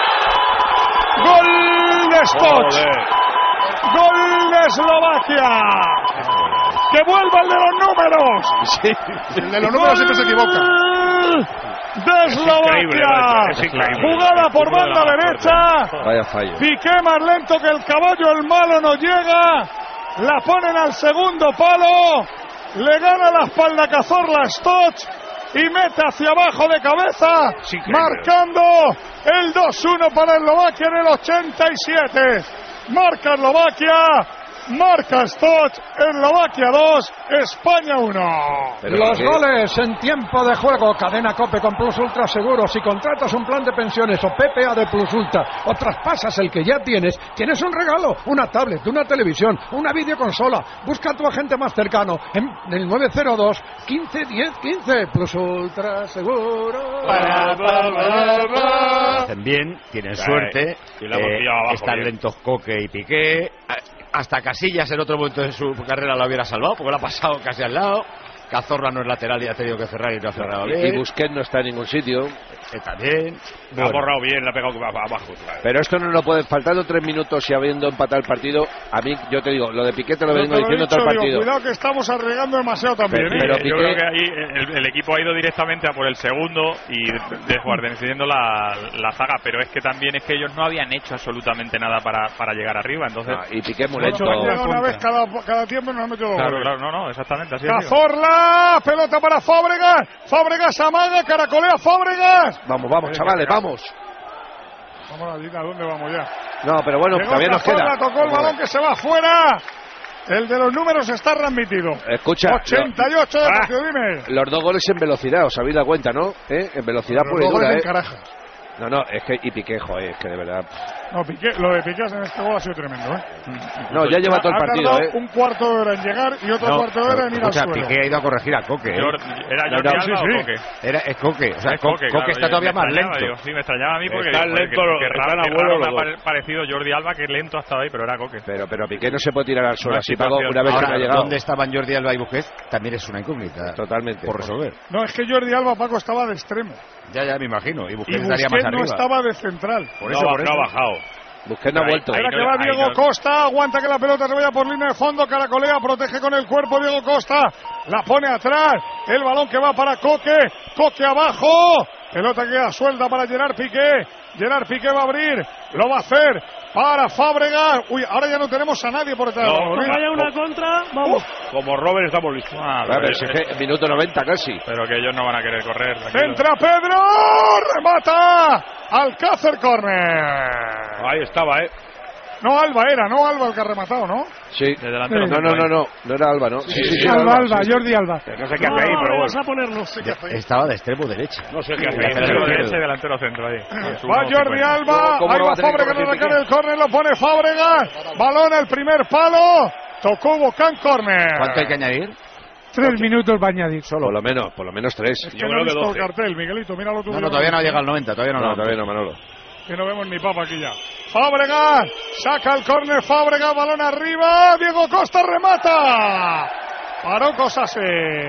Gol de Stoch. Gol de Eslovaquia. Que vuelva el de los números. Sí. El de los números siempre se equivoca. de Eslovaquia. Es increíble. Jugada por banda derecha. Vaya fallo. Piqué más lento que el caballo, el malo no llega. La ponen al segundo palo. Le gana la espalda Cazorla a Stoch y mete hacia abajo de cabeza, marcando el 2-1 para Eslovaquia en el 87. Marca Eslovaquia. Marca Stoch, Eslovaquia 2, España 1. Los goles en tiempo de juego. Cadena COPE con Plus Ultra Seguro. Si contratas un plan de pensiones o PPA de Plus Ultra o traspasas el que ya tienes un regalo, una tablet, una televisión, una videoconsola. Busca a tu agente más cercano en el 902 15 10 15. Plus Ultra Seguro. Hacen bien, tienen suerte. Están lentos Coque y Piqué. Hasta Casillas en otro momento de su carrera lo hubiera salvado, porque lo ha pasado casi al lado. Cazorla no es lateral y ha tenido que cerrar y no ha cerrado bien. Y Busquets no está en ningún sitio. También. Ha borrado bien, le ha pegado abajo. Pero esto no lo puede. Faltando 3 minutos y habiendo empatado el partido, a mí, yo te digo, lo de Piqué te lo vengo diciendo todo el partido. Cuidado que estamos arregando demasiado también. Pero Piqué, yo creo que ahí el equipo ha ido directamente a por el segundo y decidiendo la zaga, pero es que también es que ellos no habían hecho absolutamente nada para llegar arriba. Entonces, y Piqué muy lento. Una vez cada tiempo nos ha metido dos goles. Claro, no, exactamente. Así Cazorla, pelota para Fábregas. Fábregas amaga, caracolea Fábregas. Vamos, chavales, vamos. Vamos a Dina, ¿dónde vamos ya? No, pero bueno, todavía nos queda. Tocó el balón que se va afuera. El de los números está transmitido. Escucha. 88 de partido, dime. Los 2 goles en velocidad, os habéis dado cuenta, ¿no? En velocidad pura y dura, en Carajas. No, es que y Piqué, joder, es que de verdad. No, lo de Piqué en este gol ha sido tremendo, No, ya lleva todo el partido, un cuarto de hora en llegar y otro cuarto de hora en ir al suelo. Piqué ha ido a corregir a Coque. ¿Era Jordi Alba o Coque? Es Coque. O sea, Coque está todavía más lento. Sí, me extrañaba a mí porque está lento, me ha parecido Jordi Alba, que lento ha estado ahí, pero era Coque. Pero Piqué no se puede tirar al suelo así, Paco, una vez que ha llegado. ¿Dónde estaban Jordi Alba y Busquets? También es una incógnita. Totalmente. Por resolver. No, es que Jordi Alba, Paco, estaba de extremo. Ya, me imagino. Y Busquets estaría más arriba. No estaba de central. Por eso ha bajado. Busquets no ha vuelto. Ahora que va Diego Costa, aguanta que la pelota se vaya por línea de fondo, caracolea, protege con el cuerpo Diego Costa, la pone atrás, el balón que va para Coque abajo, pelota que queda suelta para Gerard Piqué va a abrir, lo va a hacer para Fábregas. Uy, ahora ya no tenemos a nadie por detrás. No, vaya una contra, vamos. Como Robert estamos listos. Pero si es que minuto 90 casi. Pero que ellos no van a querer correr. Entra Pedro, remata Alcácer, córner. Ahí estaba, No Alba el que ha rematado, ¿no? Sí. No era Alba, ¿no? Sí, Alba, Jordi Alba. No sé qué hace ahí, pero bueno. Vas a ponerlo. Estaba de extremo derecho. No sé qué hace ahí. Ese delantero centro ahí. Va Jordi Alba, ahí va Fábregas a sacar el córner, lo pone Fábregas, balón al primer palo, tocó Bocán, córner. ¿Cuánto hay que añadir? 3 minutos va a añadir. Solo. Por lo menos 3. Es que yo no he visto el cartel, Miguelito, míralo tú. No, todavía no ha llegado al 90, todavía no, Manolo. Que no vemos ni papa aquí ya. Fábregas, saca el córner Fábregas, balón arriba, Diego Costa remata. Paró Cosase.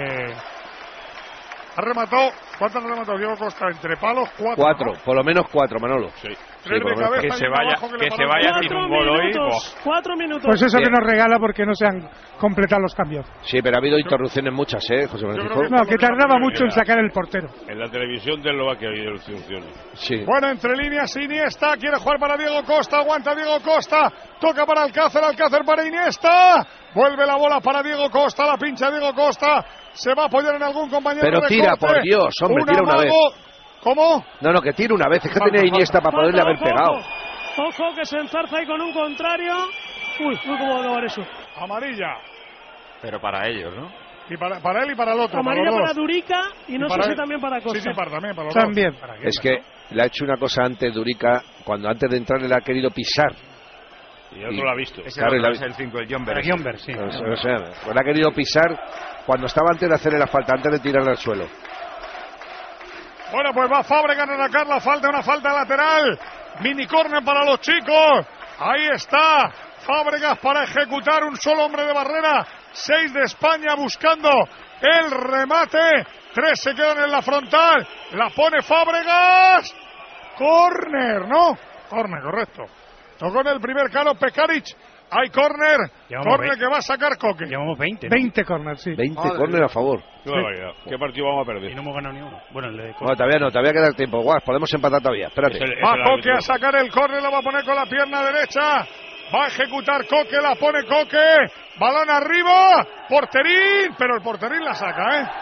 Ha rematado, ¿cuántos ha rematado Diego Costa? Entre palos, 4. ¿no? Por lo menos 4, Manolo. Sí. Que se vaya sin un gol hoy. 4 minutos. Pues eso que nos regala porque no se han completado los cambios. Sí, pero ha habido interrupciones muchas, José Francisco. No, que tardaba mucho en sacar el portero. En la televisión de Eslovaquia hay interrupciones. Sí. Bueno, entre líneas Iniesta, quiere jugar para Diego Costa, aguanta Diego Costa, toca para Alcácer para Iniesta, vuelve la bola para Diego Costa, la pincha Diego Costa, se va a apoyar en algún compañero. Pero tira, por Dios, hombre, tira una vez. ¿Cómo? No, que tire una vez, es que tenía Iniesta para poderle haber pegado. Ojo que se enzarza ahí con un contrario. Uy, ¿cómo va a acabar eso? Amarilla. Pero para ellos, ¿no? Y para él y para el otro. Amarilla para Durica y no sé si también para Costa. Sí, también para los también. dos. Es que le ha hecho una cosa antes Durica, cuando antes de entrar le ha querido pisar. Y otro lo ha visto. Claro, es el 5, el Jomberg. Sí. O sea, pues le ha querido pisar cuando estaba antes de hacerle la falta, antes de tirarle al suelo. Bueno, pues va Fábregas a atacar la falta, una falta lateral. Mini córner para los chicos. Ahí está Fábregas para ejecutar un solo hombre de barrera. 6 de España buscando el remate. 3 se quedan en la frontal. La pone Fábregas. Córner, ¿no? Córner, correcto. Tocó en el primer calo Pekaric Hay córner. Córner que va a sacar Coque. Llevamos 20. 20 córner, sí. 20 córner a favor. Qué barbaridad. ¿Qué partido vamos a perder? Y no hemos ganado ni uno. Bueno, todavía queda tiempo. Guas, podemos empatar todavía. Espérate. Va Coque a sacar el córner, la va a poner con la pierna derecha. Va a ejecutar Coque, la pone Coque. Balón arriba. Porterín. Pero el porterín la saca, ¿eh?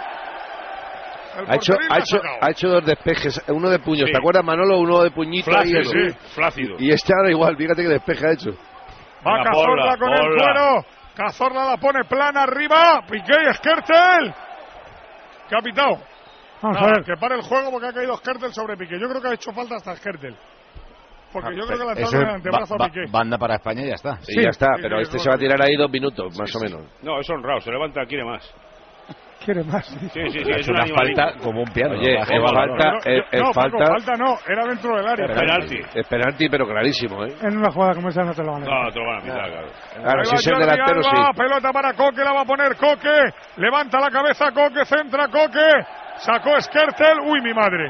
Ha hecho dos despejes, uno de puños, sí. ¿Te acuerdas, Manolo? Uno de puñito. Flácido. Y este ahora igual, fíjate que despeje ha hecho. Va Cazorla con el cuero. Cazorla la pone plana arriba. Piqué y Skrtel. ¿Qué ha pitado? Vamos a ver. Que pare el juego porque ha caído Skrtel sobre Piqué. Yo creo que ha hecho falta hasta Skrtel. Porque yo creo que la entrada en el antebrazo a Piqué. Banda para España y ya está. Sí, ya está, pero este se va a tirar ahí 2 minutos, más o menos. No, es honrado, se levanta, quiere más. Quiere más. Sí, es una falta como un piano. Oye, falta no, era dentro del área. Es penalti, pero clarísimo, ¿eh? En una jugada como esa no te lo van a dar. No, te lo van a pitar, claro. Claro, si es el delantero, sí. Pelota para Coque, la va a poner Coque. Levanta la cabeza Coque, centra Coque. Sacó Skrtel. Uy, mi madre.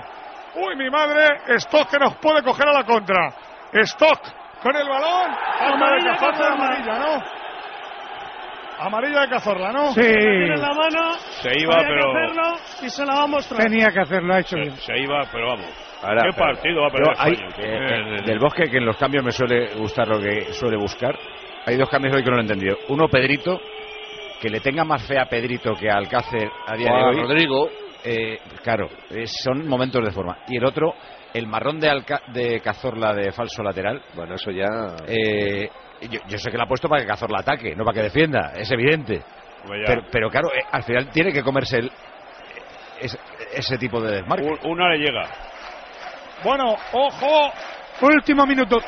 Stock que nos puede coger a la contra. Stock con el balón. Amarilla, ¿no? Amarilla de Cazorla, ¿no? Sí. Tiene la mano. Se iba, pero. Hacerlo y se la va a mostrar. Tenía que hacerlo, ha hecho bien. Se iba, pero vamos. Ahora, ¿qué partido va a perder del Bosque, que en los cambios me suele gustar lo que suele buscar. Hay 2 cambios hoy que no lo he entendido. Uno, Pedrito, que le tenga más fe a Pedrito que a Alcácer a día de hoy. Rodrigo. Claro, son momentos de forma. Y el otro, el marrón de Cazorla de falso lateral. Bueno, eso ya. Yo sé que la ha puesto para que Cazorla ataque, no para que defienda, es evidente. Pero claro, al final tiene que comerse ese tipo de desmarque. Una le llega. Bueno, ojo. Último minuto,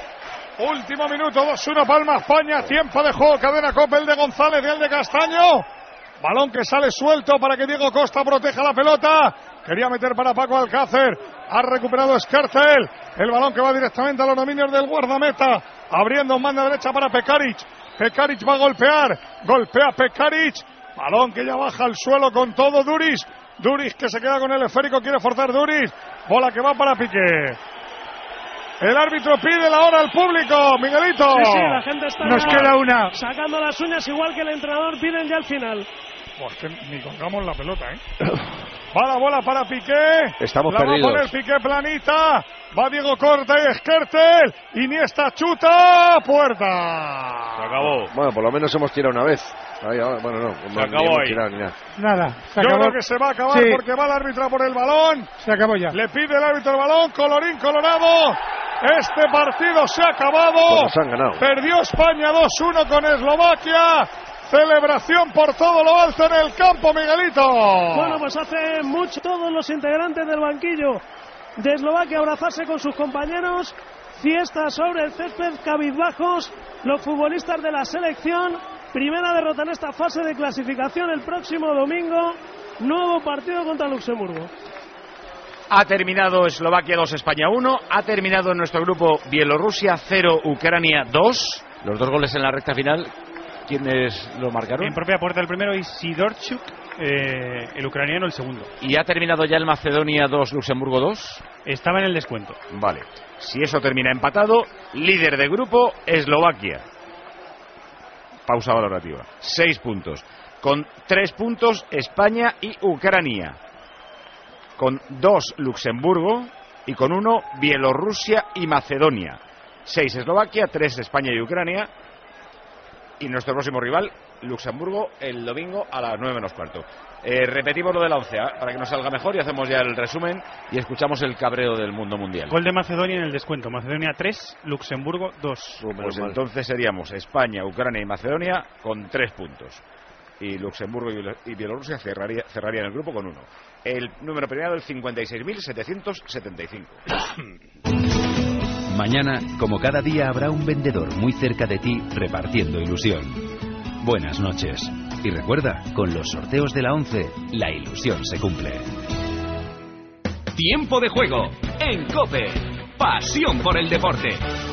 2-1 Palma España. Tiempo de juego, cadena Cope, el de González y el de Castaño. Balón que sale suelto para que Diego Costa proteja la pelota. Quería meter para Paco Alcácer. Ha recuperado Skrtel. El balón que va directamente a los dominios del guardameta. Abriendo en banda derecha para Pekaric. Pekaric va a golpear. Golpea Pekaric. Balón que ya baja al suelo con todo Duriz. Duriz que se queda con el esférico. Quiere forzar Duriz. Bola que va para Piqué. El árbitro pide la hora al público, Miguelito. Sí, la gente está nos queda una. Sacando las uñas igual que el entrenador piden ya al final. Pues que ni colgamos la pelota, ¿eh? Va la bola para Piqué. Estamos la perdidos. Va a poner Piqué planita. Va Diego Corta y Skrtel. Iniesta chuta. Puerta. Se acabó. Bueno, por lo menos hemos tirado una vez. Bueno, no. Se acabó ahí. Nada. Yo creo que se va a acabar porque va el árbitro por el balón. Se acabó ya. Le pide el árbitro el balón. Colorín colorado. Este partido se ha acabado. Pues han ganado. Perdió España 2-1 con Eslovaquia. Celebración por todo lo alto en el campo, Miguelito. Bueno, pues hace mucho todos los integrantes del banquillo de Eslovaquia abrazarse con sus compañeros. Fiesta sobre el césped, cabizbajos los futbolistas de la selección. Primera derrota en esta fase de clasificación el próximo domingo. Nuevo partido contra Luxemburgo. Ha terminado Eslovaquia 2, España 1. Ha terminado en nuestro grupo Bielorrusia 0, Ucrania 2. Los 2 goles en la recta final. ¿Quiénes lo marcaron? En propia puerta el primero y Sidorchuk, el ucraniano el segundo. ¿Y ha terminado ya el Macedonia 2, Luxemburgo 2? Estaba en el descuento. Vale. Si eso termina empatado, líder de grupo, Eslovaquia. Pausa valorativa. 6 puntos. Con 3 puntos, España y Ucrania. Con 2, Luxemburgo. Y con 1, Bielorrusia y Macedonia. 6, Eslovaquia, 3, España y Ucrania. Y nuestro próximo rival, Luxemburgo, el domingo a las 9 menos cuarto. Repetimos lo de la 11 para que nos salga mejor y hacemos ya el resumen y escuchamos el cabreo del mundo mundial. Gol de Macedonia en el descuento. Macedonia 3, Luxemburgo 2. Pues entonces seríamos España, Ucrania y Macedonia con 3 puntos. Y Luxemburgo y Bielorrusia cerrarían el grupo con 1. El número premiado el 56.775. Mañana, como cada día, habrá un vendedor muy cerca de ti repartiendo ilusión. Buenas noches. Y recuerda, con los sorteos de la 11, la ilusión se cumple. Tiempo de juego en COPE. Pasión por el deporte.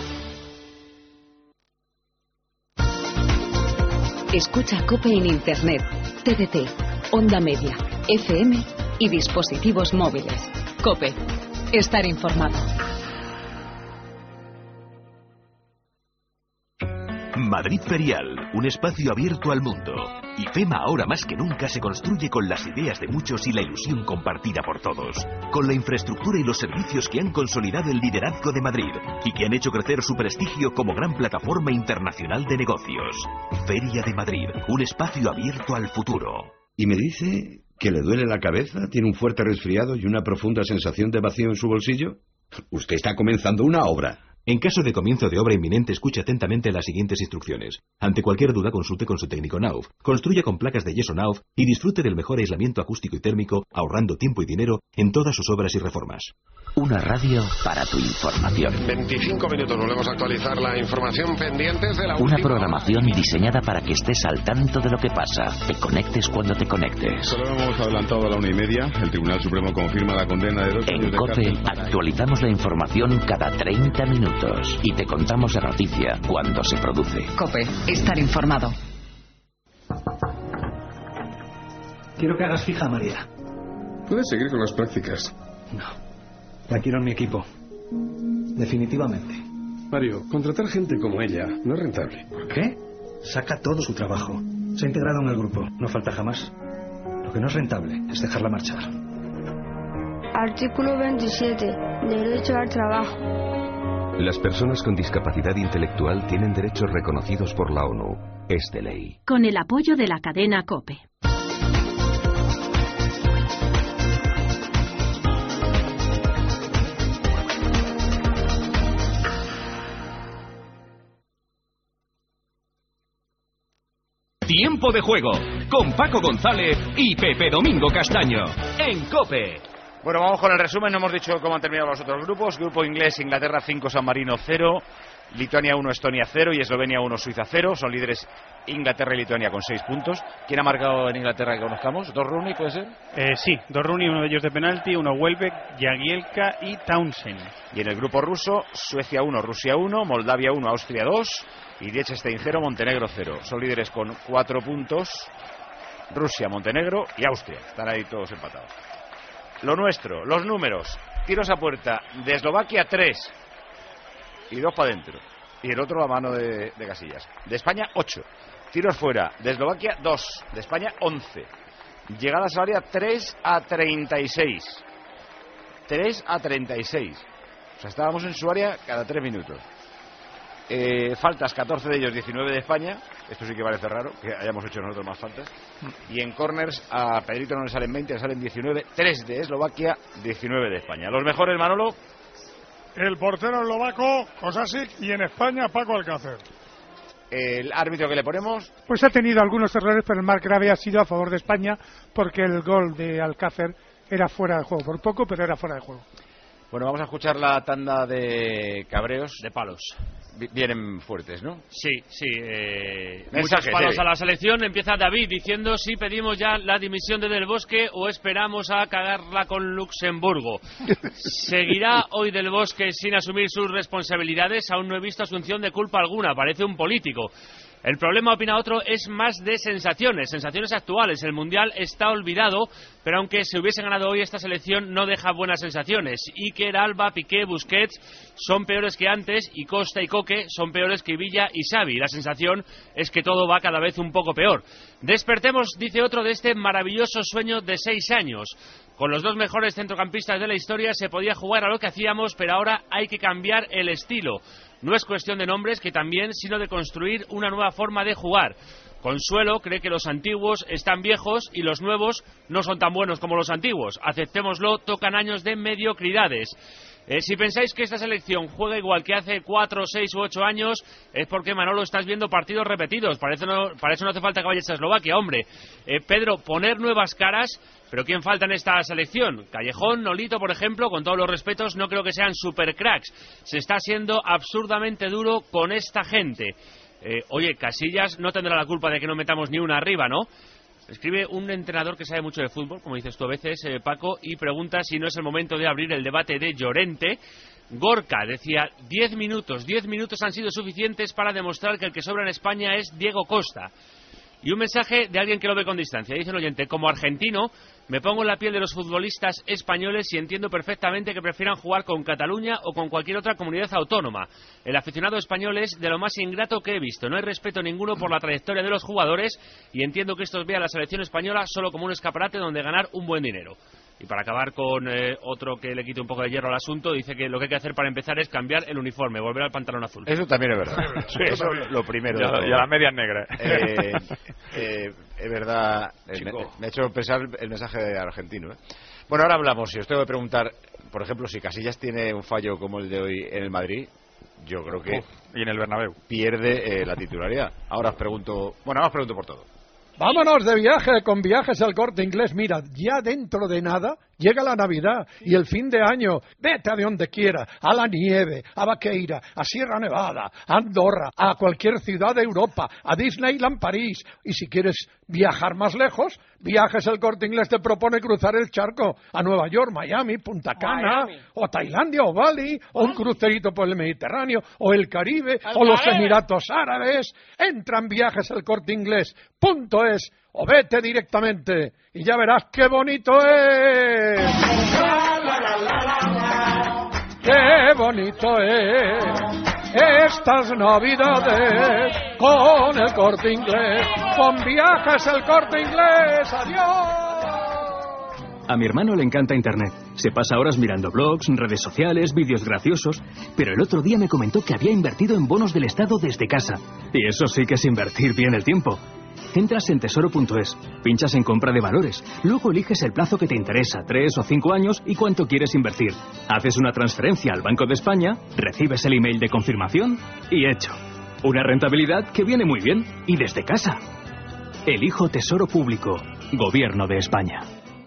Escucha COPE en Internet, TDT, Onda Media, FM y dispositivos móviles. COPE. Estar informado. Madrid Ferial, un espacio abierto al mundo. IFEMA ahora más que nunca se construye con las ideas de muchos y la ilusión compartida por todos. Con la infraestructura y los servicios que han consolidado el liderazgo de Madrid y que han hecho crecer su prestigio como gran plataforma internacional de negocios. Feria de Madrid, un espacio abierto al futuro. Y me dice que le duele la cabeza, tiene un fuerte resfriado y una profunda sensación de vacío en su bolsillo. Usted está comenzando una obra. En caso de comienzo de obra inminente, escuche atentamente las siguientes instrucciones. Ante cualquier duda, consulte con su técnico Nauf. Construya con placas de yeso Nauf y disfrute del mejor aislamiento acústico y térmico, ahorrando tiempo y dinero en todas sus obras y reformas. Una radio para tu información. 25 minutos, volvemos a actualizar la información pendientes de la Una programación diseñada para que estés al tanto de lo que pasa. Te conectes cuando te conectes. Solo hemos adelantado a la 1:30. El Tribunal Supremo confirma la condena de 2 años de cárcel. En COPE actualizamos la información cada 30 minutos y te contamos la noticia cuando se produce. COPE, estar informado. Quiero que hagas fija a María. Puedes seguir con las prácticas. No. La quiero en mi equipo. Definitivamente. Mario, contratar gente como ella no es rentable. ¿Por qué? Saca todo su trabajo. Se ha integrado en el grupo. No falta jamás. Lo que no es rentable es dejarla marchar. Artículo 27. Derecho al trabajo. Las personas con discapacidad intelectual tienen derechos reconocidos por la ONU. Es de ley. Con el apoyo de la cadena COPE. Tiempo de juego con Paco González y Pepe Domingo Castaño en COPE. Bueno, vamos con el resumen. No hemos dicho cómo han terminado los otros grupos. Grupo inglés, Inglaterra 5, San Marino 0, Lituania 1, Estonia 0 y Eslovenia 1, Suiza 0. Son líderes Inglaterra y Lituania con 6 puntos. ¿Quién ha marcado en Inglaterra que conozcamos? ¿Dos Rooney puede ser? Sí, dos Rooney, uno de ellos de penalti, uno Welbeck, Jagielka y Townsend. Y en el grupo ruso, Suecia 1, Rusia 1, Moldavia 1, Austria 2 y Liechtenstein 0, Montenegro 0. Son líderes con 4 puntos Rusia, Montenegro y Austria. Están ahí todos empatados. Lo nuestro, los números. Tiros a puerta de Eslovaquia 3 y 2 para adentro. Y el otro a mano de Casillas. De España 8. Tiros fuera de Eslovaquia 2. De España 11. Llegadas al área 3 a 36. 3 a 36. O sea, estábamos en su área cada 3 minutos. Faltas 14 de ellos, 19 de España. Esto sí que parece raro que hayamos hecho nosotros más faltas. Y en corners a Pedrito no le salen 20, le salen 19. 3 de Eslovaquia, 19 de España. Los mejores, Manolo. El portero eslovaco Kosasic y en España Paco Alcácer. El árbitro que le ponemos, pues ha tenido algunos errores, pero el más grave ha sido a favor de España porque el gol de Alcácer era fuera de juego, por poco, pero era fuera de juego. Bueno, vamos a escuchar la tanda de cabreos, de palos. Vienen fuertes, ¿no? Sí. Muchos palos a la selección. Empieza David diciendo si pedimos ya la dimisión de Del Bosque o esperamos a cagarla con Luxemburgo. ¿Seguirá hoy Del Bosque sin asumir sus responsabilidades? Aún no he visto asunción de culpa alguna. Parece un político. El problema, opina otro, es más de sensaciones actuales. El Mundial está olvidado, pero aunque se hubiese ganado hoy, esta selección no deja buenas sensaciones. Iker, Alba, Piqué, Busquets son peores que antes y Costa y Coque son peores que Villa y Xavi. La sensación es que todo va cada vez un poco peor. Despertemos, dice otro, de este maravilloso sueño de 6 años. Con los dos mejores centrocampistas de la historia se podía jugar a lo que hacíamos, pero ahora hay que cambiar el estilo. No es cuestión de nombres, que también, sino de construir una nueva forma de jugar. Consuelo cree que los antiguos están viejos y los nuevos no son tan buenos como los antiguos. Aceptémoslo, tocan años de mediocridades. Si pensáis que esta selección juega igual que hace 4, 6 u 8 años, es porque, Manolo, estás viendo partidos repetidos. Para eso no hace falta que vayas a Eslovaquia, hombre. Pedro, poner nuevas caras. ¿Pero quién falta en esta selección? Callejón, Nolito, por ejemplo, con todos los respetos, no creo que sean supercracks. Se está siendo absurdamente duro con esta gente. Oye, Casillas no tendrá la culpa de que no metamos ni una arriba, ¿no? Escribe un entrenador que sabe mucho de fútbol, como dices tú a veces, Paco, y pregunta si no es el momento de abrir el debate de Llorente. Gorka decía, 10 minutos han sido suficientes para demostrar que el que sobra en España es Diego Costa. Y un mensaje de alguien que lo ve con distancia. Dice el oyente: como argentino, me pongo en la piel de los futbolistas españoles y entiendo perfectamente que prefieran jugar con Cataluña o con cualquier otra comunidad autónoma. El aficionado español es de lo más ingrato que he visto. No hay respeto ninguno por la trayectoria de los jugadores y entiendo que estos vean a la selección española solo como un escaparate donde ganar un buen dinero. Y para acabar con otro que le quite un poco de hierro al asunto, dice que lo que hay que hacer para empezar es cambiar el uniforme, volver al pantalón azul. Eso también es verdad. Sí, eso es lo primero. Y a las medias negras. Es verdad. Me ha hecho pensar el mensaje de argentino. Bueno, ahora hablamos. Si os tengo que preguntar, por ejemplo, si Casillas tiene un fallo como el de hoy en el Madrid, yo creo que y en el Bernabéu pierde la titularidad. Ahora os pregunto por todo. Vámonos de viaje con Viajes El Corte Inglés. Mira, ya dentro de nada llega la Navidad y el fin de año. Vete a donde quiera, a la nieve, a Vaqueira, a Sierra Nevada, a Andorra, a cualquier ciudad de Europa, a Disneyland París. Y si quieres viajar más lejos, Viajes El Corte Inglés te propone cruzar el charco a Nueva York, Miami, Punta Cana, o Tailandia, o Bali, o un crucerito por el Mediterráneo, o el Caribe, o los Emiratos Árabes. Entra en viajeselcorteingles.es o vete directamente y ya verás qué bonito es. Qué bonito es estas Navidades con El Corte Inglés, con Viajes El Corte Inglés. Adiós. A mi hermano le encanta Internet. Se pasa horas mirando blogs, redes sociales, vídeos graciosos. Pero el otro día me comentó que había invertido en bonos del Estado desde casa. Y eso sí que es invertir bien el tiempo. Entras en tesoro.es, pinchas en compra de valores, luego eliges el plazo que te interesa, 3 o 5 años y cuánto quieres invertir. Haces una transferencia al Banco de España, recibes el email de confirmación y hecho. Una rentabilidad que viene muy bien y desde casa. Elijo Tesoro Público, Gobierno de España.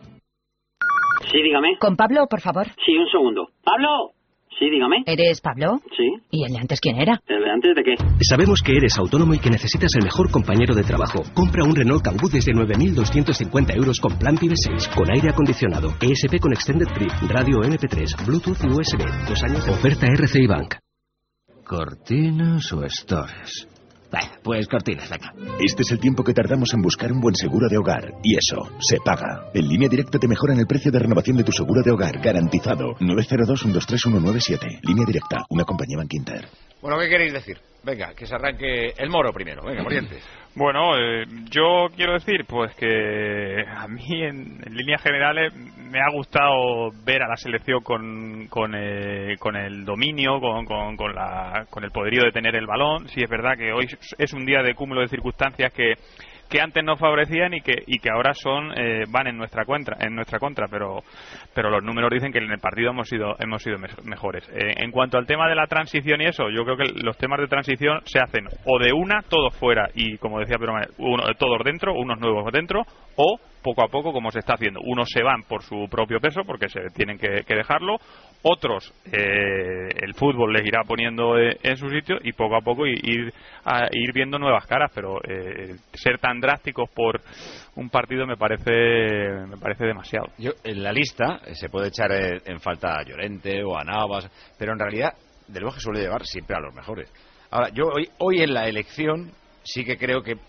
Sí, dígame. ¿Con Pablo, por favor? Sí, un segundo. ¡Pablo! Sí, dígame. ¿Eres Pablo? Sí. ¿Y el de antes quién era? ¿El de antes de qué? Sabemos que eres autónomo y que necesitas el mejor compañero de trabajo. Compra un Renault Kangoo desde 9.250 euros con plan PIB 6, con aire acondicionado, ESP con Extended Grip, radio MP3, Bluetooth y USB. 2 años de oferta RCI Bank. ¿Cortinas o stores? Pues cortinas, venga. Este es el tiempo que tardamos en buscar un buen seguro de hogar. Y eso, se paga. En Línea Directa te mejoran el precio de renovación de tu seguro de hogar, garantizado. 902-123-197. Línea Directa, una compañía Bankinter. Bueno, ¿qué queréis decir? Venga, que se arranque el Moro primero. Venga, Morientes. Bueno, yo quiero decir pues que a mí en líneas generales me ha gustado ver a la selección con el dominio, con el poderío de tener el balón. Sí, es verdad que hoy es un día de cúmulo de circunstancias que antes nos favorecían y que ahora van en nuestra contra, pero los números dicen que en el partido hemos sido mejores. En cuanto al tema de la transición y eso, yo creo que los temas de transición se hacen o de una, todos fuera y, como decía Pedro Manuel, todos dentro, unos nuevos dentro, o poco a poco como se está haciendo. Unos se van por su propio peso porque se tienen que dejarlo, otros el fútbol les irá poniendo en su sitio y poco a poco ir viendo nuevas caras, pero ser tan drásticos por un partido me parece demasiado. Yo en la lista se puede echar en falta a Llorente o a Navas, pero en realidad del Bosque suele llevar siempre a los mejores. Ahora, yo hoy en la elección sí que creo que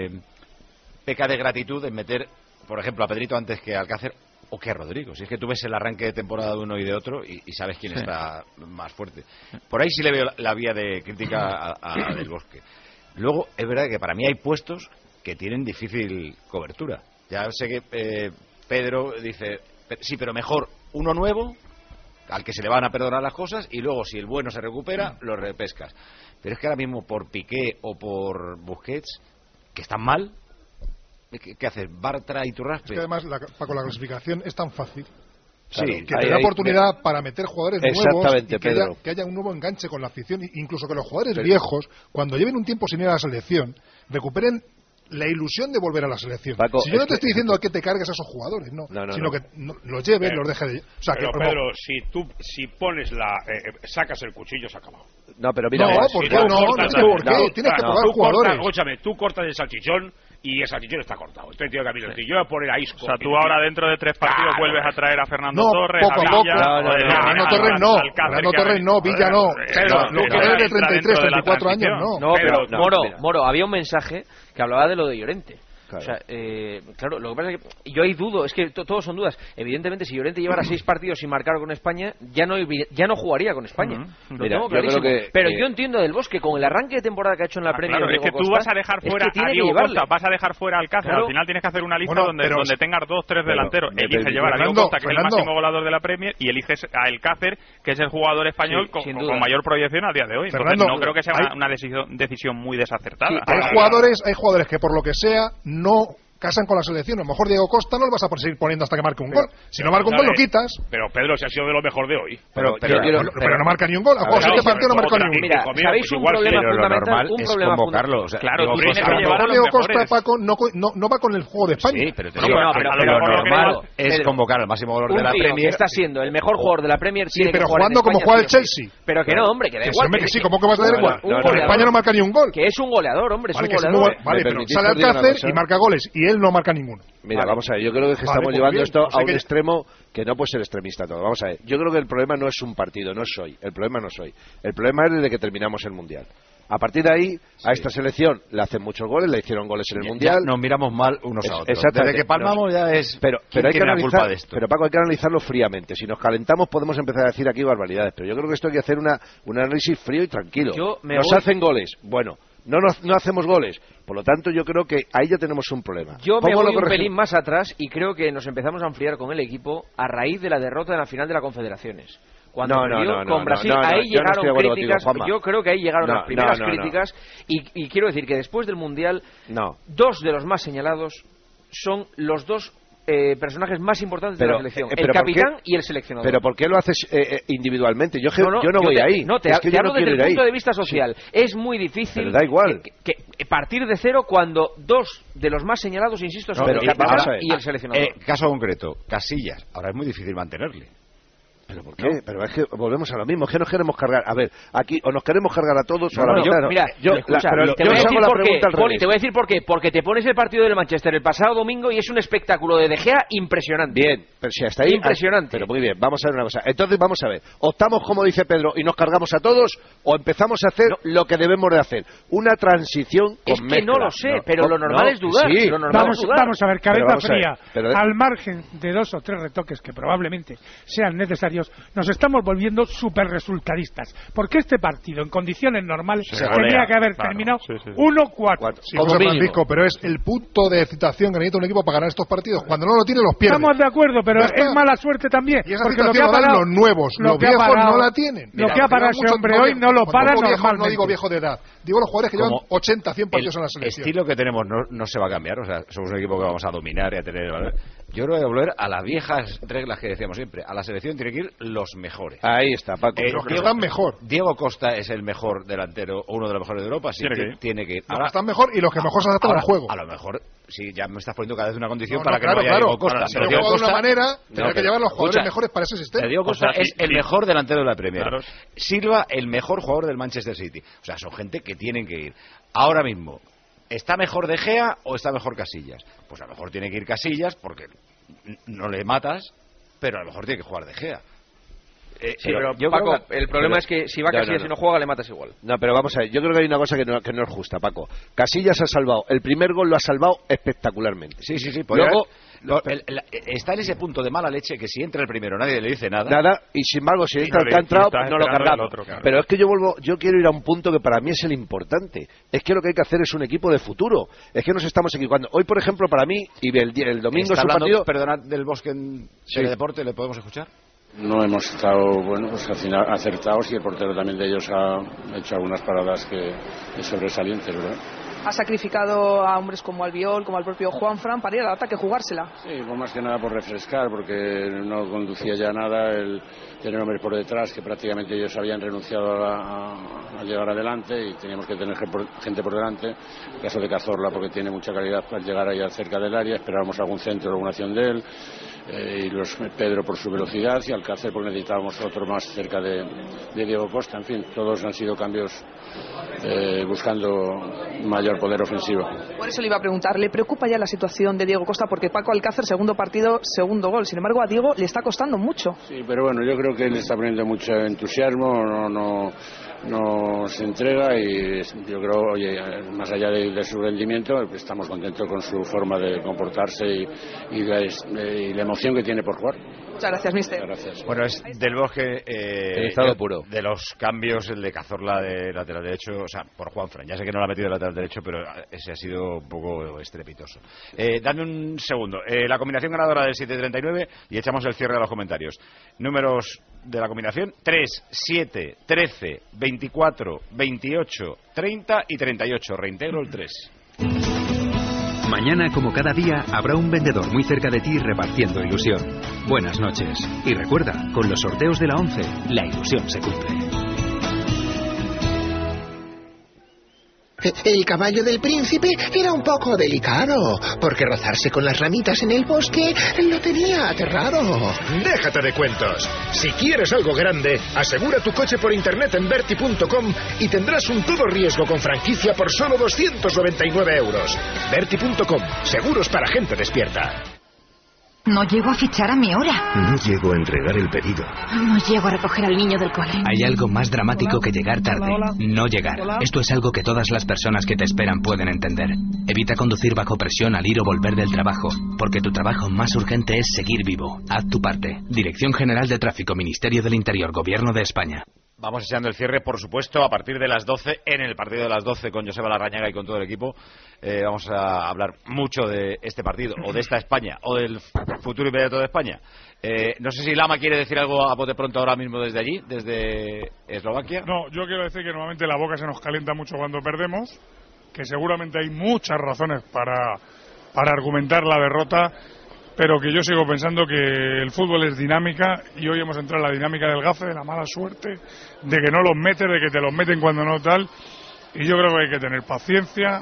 peca de gratitud en meter, por ejemplo, a Pedrito antes que a Alcácer o que a Rodrigo. Si es que tú ves el arranque de temporada de uno y de otro y sabes quién está más fuerte. Por ahí sí le veo la vía de crítica a Del Bosque. Luego, es verdad que para mí hay puestos que tienen difícil cobertura. Ya sé que Pedro dice, sí, pero mejor uno nuevo, al que se le van a perdonar las cosas, y luego si el bueno se recupera, lo repescas. Pero es que ahora mismo por Piqué o por Busquets, que están mal, ¿qué haces? ¿Bartra y Turraspe? Es que además, Paco, la clasificación es tan fácil. Claro, sí, que te da oportunidad para meter jugadores nuevos y que haya un nuevo enganche con la afición, incluso que los jugadores viejos, cuando lleven un tiempo sin ir a la selección, recuperen la ilusión de volver a la selección. Paco, si yo no te estoy diciendo que te cargues a esos jugadores, sino que los lleves, los dejes de... O sea, pero que, Pedro, si pones sacas el cuchillo, se ha acabado. No, pero mira... No, ¿por qué no? Tienes que probar jugadores. Escúchame, tú cortas el salchichón y el salchichón está cortado. Estoy tío Camilo, yo voy a poner a Isco. O sea, tú ahora dentro de 3 partidos vuelves a traer a Fernando Torres, poco a poco. Fernando Torres no, Villa no. Los jugadores de 33, 34 años no. No, pero Moro, había un mensaje que hablaba de lo de Llorente. Claro. O sea, claro, lo que pasa es que yo ahí dudo, es que todos son dudas. Evidentemente, si Llorente llevara 6 partidos sin marcar con España, ya no jugaría con España. Mira, yo creo que, pero yo entiendo del Bosque, con el arranque de temporada que ha hecho en la Premier. Claro, es que tú vas a dejar fuera a Diego Costa, vas a dejar fuera al Alcácer. Al final tienes que hacer una lista donde tengas 2-3 delanteros. Eliges llevar a Diego Costa, que es el máximo goleador de la Premier, y eliges a Alcácer, que es el jugador español con mayor proyección a día de hoy. Entonces no creo que sea una decisión muy desacertada. Hay jugadores que por lo que sea no casan con la selección. A lo mejor Diego Costa no lo vas a seguir poniendo hasta que marque un gol. Si no marca un gol, lo quitas. Pero Pedro, si ha sido de lo mejor de hoy. Pero no marca ni un gol. A jugar 7 partidos no marca ni un gol. Mira, ¿sabéis un problema fundamental? Un problema convocarlo. O sea, claro, tú tienes que llevar a los Diego Costa, Paco, no va con el juego de España. Sí, pero lo normal es convocar al máximo goleador de la Premier. Está siendo el mejor jugador de la Premier. Sí, pero jugando como juega el Chelsea. Pero que no, hombre, que da igual. Que sí, ¿cómo que vas a dar igual? Con España no marca ni un gol. Que es un goleador, hombre, es un goleador. Vale, pero sale Alcácer y marca goles y él no marca ninguno. Mira, vamos a ver, yo creo que estamos llevando esto a un extremo que no puede ser extremista todo. Vamos a ver, yo creo que el problema no es un partido, no es hoy. El problema no es hoy. El problema es desde que terminamos el Mundial. A partir de ahí, a esta selección le hacen muchos goles, le hicieron goles en el Mundial. Nos miramos mal unos a otros. Desde que palmamos ya es... Pero hay que analizar, pero Paco, hay que analizarlo fríamente. Si nos calentamos podemos empezar a decir aquí barbaridades, pero yo creo que esto hay que hacer un análisis frío y tranquilo. Nos hacen goles, bueno, no hacemos goles. Por lo tanto, yo creo que ahí ya tenemos un problema. Yo me voy un pelín más atrás y creo que nos empezamos a enfriar con el equipo a raíz de la derrota en la final de la Confederaciones. Cuando perdió con Brasil, ahí llegaron críticas. Yo creo que ahí llegaron las primeras críticas. Y quiero decir que después del Mundial, 2 de los más señalados son los 2 personajes más importantes de la selección, el capitán y el seleccionador. Pero ¿por qué lo haces individualmente? Yo no voy ahí. No, te hablo desde el punto de vista social. Es muy difícil pero da igual. Que partir de cero cuando 2 de los más señalados, insisto, son el capitán y el seleccionador. Caso concreto, Casillas. Ahora es muy difícil mantenerle. ¿Pero por qué? Pero es que volvemos a lo mismo, es que nos queremos cargar. A ver, aquí o nos queremos cargar a todos o a la mitad. Mira, te voy a decir por qué. Porque te pones el partido del Manchester el pasado domingo y es un espectáculo de De Gea impresionante. Bien, pero si hasta ahí... Impresionante. Pero muy bien, vamos a ver una cosa. Entonces vamos a ver, optamos como dice Pedro y nos cargamos a todos o empezamos a hacer lo que debemos de hacer. Una transición con mezcla. Es que no lo sé, pero lo normal es dudar. Sí. Vamos a ver, cabeza fría. Al margen de 2 o 3 retoques que probablemente sean necesarios, nos estamos volviendo súper resultadistas. Porque este partido, en condiciones normales, tendría que haber terminado 1-4. Sí, José Francisco, pero es el punto de excitación que necesita un equipo para ganar estos partidos. Cuando no lo tiene, los pierde. Estamos de acuerdo, pero es mala suerte también. Y esa porque lo que ha parado, los nuevos, los viejos no la tienen. Lo que ha parado ese hombre hoy no lo para normalmente. No digo viejo de edad, digo los jugadores que llevan 80, 100 partidos en la selección. El estilo que tenemos no se va a cambiar, o sea, somos un equipo que vamos a dominar y a tener... Yo creo que hay que volver a las viejas reglas que decíamos siempre. A la selección tienen que ir los mejores. Ahí está, Paco. Los que están mejor. Diego Costa es el mejor delantero, uno de los mejores de Europa. Sí, tiene que ir. Los que están mejor y los que mejor se adaptan al juego. A lo mejor, sí, ya me estás poniendo cada vez una condición para que no vaya Diego Costa. Pero Diego Costa, de una manera, tendrá que llevar los jugadores mejores para ese sistema. Diego Costa es el mejor delantero de la Premier. Silva, el mejor jugador del Manchester City. O sea, son gente que tienen que ir. Ahora mismo, ¿está mejor De Gea o está mejor Casillas? Pues a lo mejor tiene que ir Casillas porque no le matas, pero a lo mejor tiene que jugar De Gea. Sí, pero Paco, el problema es que si va Casillas y no juega, le matas igual. No, pero vamos a ver, yo creo que hay una cosa que no es justa, Paco. Casillas ha salvado, el primer gol lo ha salvado espectacularmente. Sí. Luego está en ese punto de mala leche que si entra el primero nadie le dice nada. Y sin embargo, si entra el que ha entrado, no lo cargamos. Pero es que yo quiero ir a un punto que para mí es el importante. Es que lo que hay que hacer es un equipo de futuro. Es que nos estamos equipando. Hoy, por ejemplo, para mí, y el domingo es un partido... Perdonad, del Bosque en Teledeporte, ¿le podemos escuchar? No hemos estado, al final acertados y el portero también de ellos ha hecho algunas paradas que sobresalientes, ¿verdad? Ha sacrificado a hombres como Albiol, como al propio Juanfran para ir al ataque, jugársela. Sí, pues más que nada por refrescar, porque no conducía ya nada el tener hombres por detrás, que prácticamente ellos habían renunciado a llegar adelante y teníamos que tener gente por delante. En el caso de Cazorla, porque tiene mucha calidad para llegar allá cerca del área, esperábamos algún centro o alguna acción de él. Y Pedro por su velocidad y Alcácer porque necesitábamos otro más cerca de Diego Costa. En fin, todos han sido cambios buscando mayor poder ofensivo. Por eso le iba a preguntar, ¿le preocupa ya la situación de Diego Costa? Porque Paco Alcácer, segundo partido, segundo gol. Sin embargo, a Diego le está costando mucho. Sí, pero bueno, yo creo que él está poniendo mucho entusiasmo, nos entrega, y yo creo, oye, más allá de su rendimiento, estamos contentos con su forma de comportarse y la emoción que tiene por jugar. Muchas gracias, mister. Gracias. Bueno, es Del Bosque, en estado puro. De los cambios, el de Cazorla de lateral derecho, o sea, por Juanfran. Ya sé que no lo ha metido de lateral derecho, pero ese ha sido un poco estrepitoso. Dame un segundo. La combinación ganadora del 7-39 y echamos el cierre de los comentarios. Números de la combinación: 3, 7, 13, 24, 28, 30 y 38. Reintegro el 3. Mañana, como cada día, habrá un vendedor muy cerca de ti repartiendo ilusión. Buenas noches. Y recuerda, con los sorteos de la 11, la ilusión se cumple. El caballo del príncipe era un poco delicado, porque rozarse con las ramitas en el bosque lo tenía aterrado. Déjate de cuentos. Si quieres algo grande, asegura tu coche por internet en Verti.com y tendrás un todo riesgo con franquicia por solo 299 euros. Verti.com, seguros para gente despierta. No llego a fichar a mi hora. No llego a entregar el pedido. No llego a recoger al niño del cole. Hay algo más dramático que llegar tarde. No llegar. Esto es algo que todas las personas que te esperan pueden entender. Evita conducir bajo presión al ir o volver del trabajo, porque tu trabajo más urgente es seguir vivo. Haz tu parte. Dirección General de Tráfico, Ministerio del Interior, Gobierno de España. Vamos echando el cierre, por supuesto, a partir de las 12, en el partido de las 12 con Joseba Larrañaga y con todo el equipo. Vamos a hablar mucho de este partido, o de esta España, o del futuro inmediato de España. No sé si Lama quiere decir algo a bote pronto ahora mismo desde allí, desde Eslovaquia. No, yo quiero decir que normalmente la boca se nos calienta mucho cuando perdemos, que seguramente hay muchas razones para argumentar la derrota, pero que yo sigo pensando que el fútbol es dinámica, y hoy hemos entrado en la dinámica del gafe, de la mala suerte, de que no los metes, de que te los meten cuando no tal, y yo creo que hay que tener paciencia,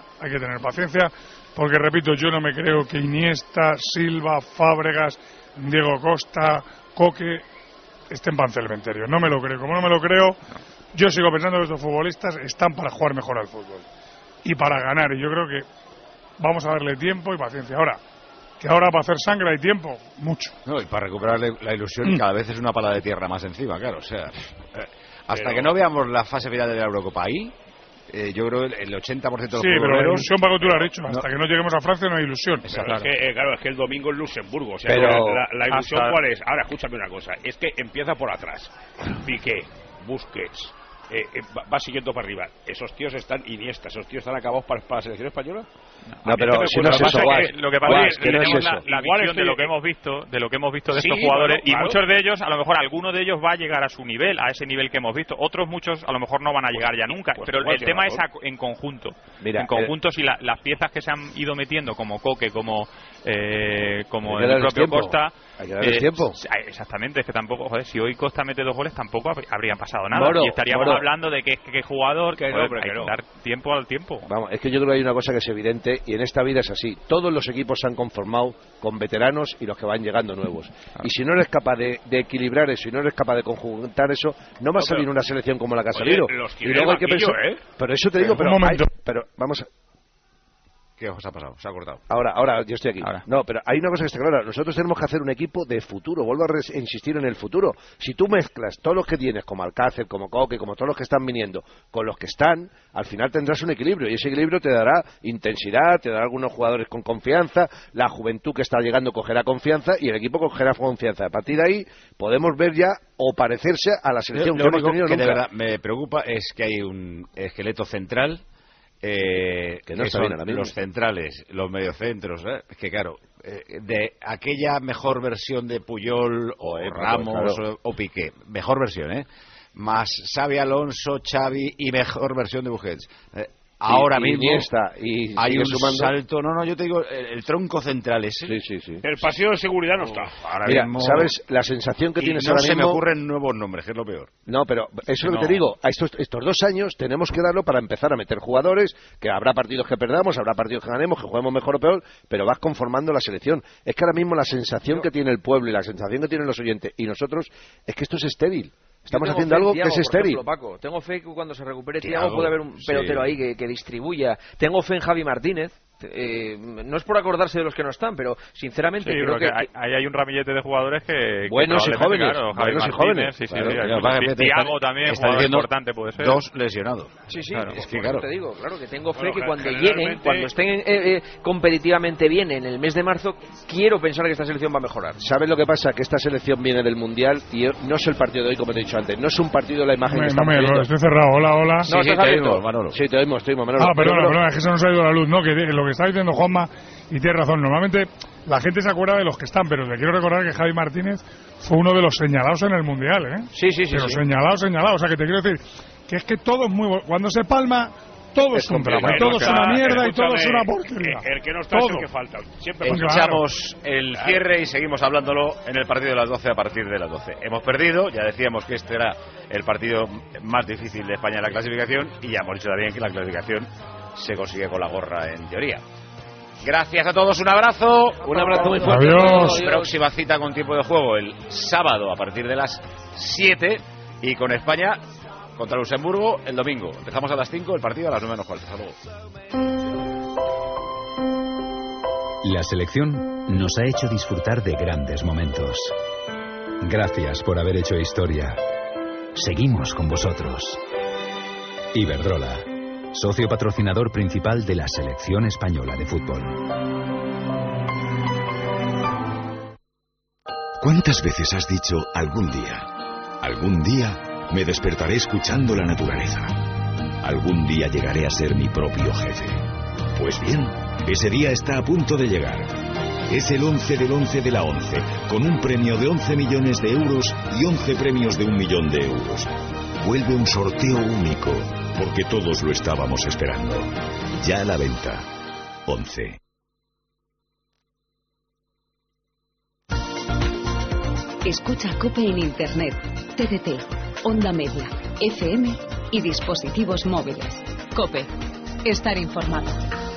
porque repito, yo no me creo que Iniesta, Silva, Fábregas, Diego Costa, Coque estén para el cementerio. No me lo creo. Como no me lo creo, yo sigo pensando que estos futbolistas están para jugar mejor al fútbol y para ganar, y yo creo que vamos a darle tiempo y paciencia. Ahora para hacer sangre hay tiempo, mucho. No, y para recuperar la ilusión cada vez es una pala de tierra más encima, claro. O sea, hasta que no veamos la fase final de la Eurocopa ahí, yo creo el 80% de los futboleros... Sí, pero la ilusión, para que tú lo has dicho, hasta que no lleguemos a Francia no hay ilusión. Claro, es que el domingo es Luxemburgo, o sea, pero la ilusión ¿cuál es? Ahora, escúchame una cosa, es que empieza por atrás. Piqué, Busquets... va siguiendo para arriba. Esos tíos están Iniesta, esos tíos están acabados para la selección española. No, pero si no es eso, lo que pasa es que tenemos la visión de lo que hemos visto, de estos jugadores, y muchos de ellos, a lo mejor alguno de ellos va a llegar a su nivel, a ese nivel que hemos visto. Otros muchos a lo mejor no van a llegar ya nunca. Pero el tema es en conjunto. Mira, en conjunto, si las piezas que se han ido metiendo, como Coque, como el propio Costa, hay que darles tiempo. Exactamente, es que tampoco, joder, si hoy Costa mete 2 goles tampoco habría pasado nada. Y estaríamos hablando de que jugador, que hay que dar tiempo al tiempo. Vamos, es que yo creo que hay una cosa que es evidente, y en esta vida es así. Todos los equipos se han conformado con veteranos y los que van llegando nuevos. Y si no eres capaz de equilibrar eso, y no eres capaz de conjuntar eso, no va a salir una selección como la que ha salido. Y luego hay que pensar... Pero eso te digo, pero vamos a... ¿Qué os ha pasado? Se ha cortado. Ahora, yo estoy aquí. No, pero hay una cosa que está clara. Nosotros tenemos que hacer un equipo de futuro. Vuelvo a insistir en el futuro. Si tú mezclas todos los que tienes, como Alcácer, como Coque, como todos los que están viniendo, con los que están, al final tendrás un equilibrio. Y ese equilibrio te dará intensidad, te dará algunos jugadores con confianza, la juventud que está llegando cogerá confianza y el equipo cogerá confianza. A partir de ahí podemos ver ya o parecerse a la selección que hemos tenido nunca. De verdad me preocupa es que hay un esqueleto central que no son los centrales, los mediocentros, que claro, de aquella mejor versión de Puyol o Ramos o Piqué, mejor versión, más Xavi Alonso, Xavi y mejor versión de Busquets. Ahora mismo hay un salto. No, yo te digo, el tronco central ese. Sí. El pasillo de seguridad no está. Mira, ¿sabes la sensación que tienes ahora mismo? No se me ocurren nuevos nombres, que es lo peor. No, pero eso es lo que te digo. A estos 2 años tenemos que darlo para empezar a meter jugadores, que habrá partidos que perdamos, habrá partidos que ganemos, que juguemos mejor o peor, pero vas conformando la selección. Es que ahora mismo la sensación que tiene el pueblo y la sensación que tienen los oyentes y nosotros es que esto es estéril. Estamos haciendo algo Thiago, que es estéril. Ejemplo, Paco. Tengo fe que cuando se recupere Thiago puede haber un pelotero ahí que distribuya. Tengo fe en Javi Martínez. no es por acordarse de los que no están, pero sinceramente creo que ahí hay un ramillete de jugadores que buenos y jóvenes, claro, buenos y jóvenes. Tiago también, está jugador importante puede ser. 2 lesionados. Sí, claro, es que claro, te digo, claro que tengo fe que cuando lleguen, cuando estén competitivamente bien en el mes de marzo, quiero pensar que esta selección va a mejorar. ¿Sabes lo que pasa? Que esta selección viene del Mundial y no es el partido de hoy, como te he dicho antes, no es un partido de la imagen que estamos viendo. Estoy cerrado, hola. Sí, te oímos, Manolo. Sí, te oímos, Manolo. Perdona, es que se nos ha ido la luz, ¿no? Que lo que está diciendo Juanma, y tiene razón, normalmente la gente se acuerda de los que están, pero le quiero recordar que Javi Martínez fue uno de los señalados en el Mundial, ¿eh? Sí. Pero señalado, o sea que te quiero decir que es que todo es muy... Cuando se palma, todo es un drama, todo es una mierda y todo es una porquería. El que no está es el que falta. Siempre escuchamos el cierre y seguimos hablándolo en el partido de las 12 a partir de las 12. Hemos perdido, ya decíamos que este era el partido más difícil de España en la clasificación y ya hemos dicho también que la clasificación se consigue con la gorra en teoría. Gracias a todos, un abrazo muy fuerte. Adiós. Próxima cita con tiempo de juego el sábado a partir de las 7 y con España contra Luxemburgo el domingo. Empezamos a las 5, el partido a las 9 menos cuarto. Hasta luego. La selección nos ha hecho disfrutar de grandes momentos. Gracias por haber hecho historia. Seguimos con vosotros. Iberdrola, socio patrocinador principal de la selección española de fútbol. ¿Cuántas veces has dicho algún día me despertaré escuchando la naturaleza? Algún día llegaré a ser mi propio jefe. Pues bien, ese día está a punto de llegar. Es el 11 del 11 de la 11, con un premio de 11 millones de euros y 11 premios de 1 millón de euros. Vuelve un sorteo único, porque todos lo estábamos esperando. Ya a la venta. 11. Escucha COPE en Internet, TDT, onda media, FM y dispositivos móviles. COPE. Estar informado.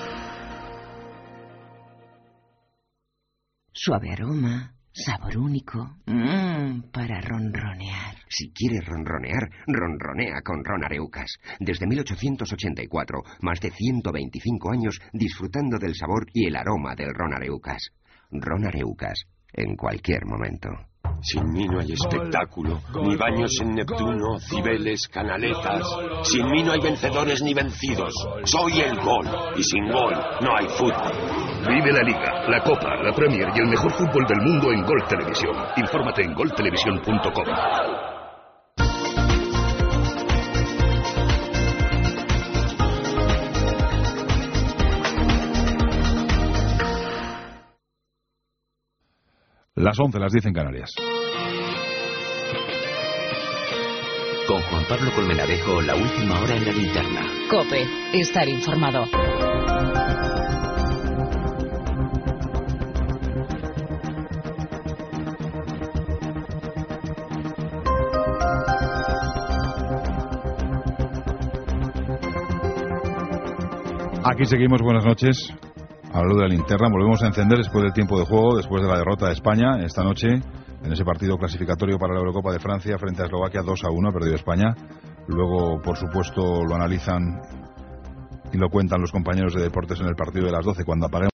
Suave aroma, sabor único, para ronronear. Si quieres ronronear, ronronea con Ron Areucas. Desde 1884, más de 125 años disfrutando del sabor y el aroma del Ron Areucas. Ron Areucas, en cualquier momento. Sin mí no hay espectáculo, ni baños en Neptuno, Cibeles, canaletas. Sin mí no hay vencedores ni vencidos. Soy el gol, y sin gol no hay fútbol. Vive la Liga, la Copa, la Premier y el mejor fútbol del mundo en Gol Televisión. Infórmate en goltelevisión.com. Las 11, las 10 en Canarias. Con Juan Pablo Colmenarejo, la última hora en la linterna. COPE, estar informado. Aquí seguimos, buenas noches. A la luz de la linterna, volvemos a encender después del tiempo de juego, después de la derrota de España esta noche en ese partido clasificatorio para la Eurocopa de Francia frente a Eslovaquia. 2-1 ha perdido España. Luego, por supuesto, lo analizan y lo cuentan los compañeros de deportes en el partido de las 12 cuando aparece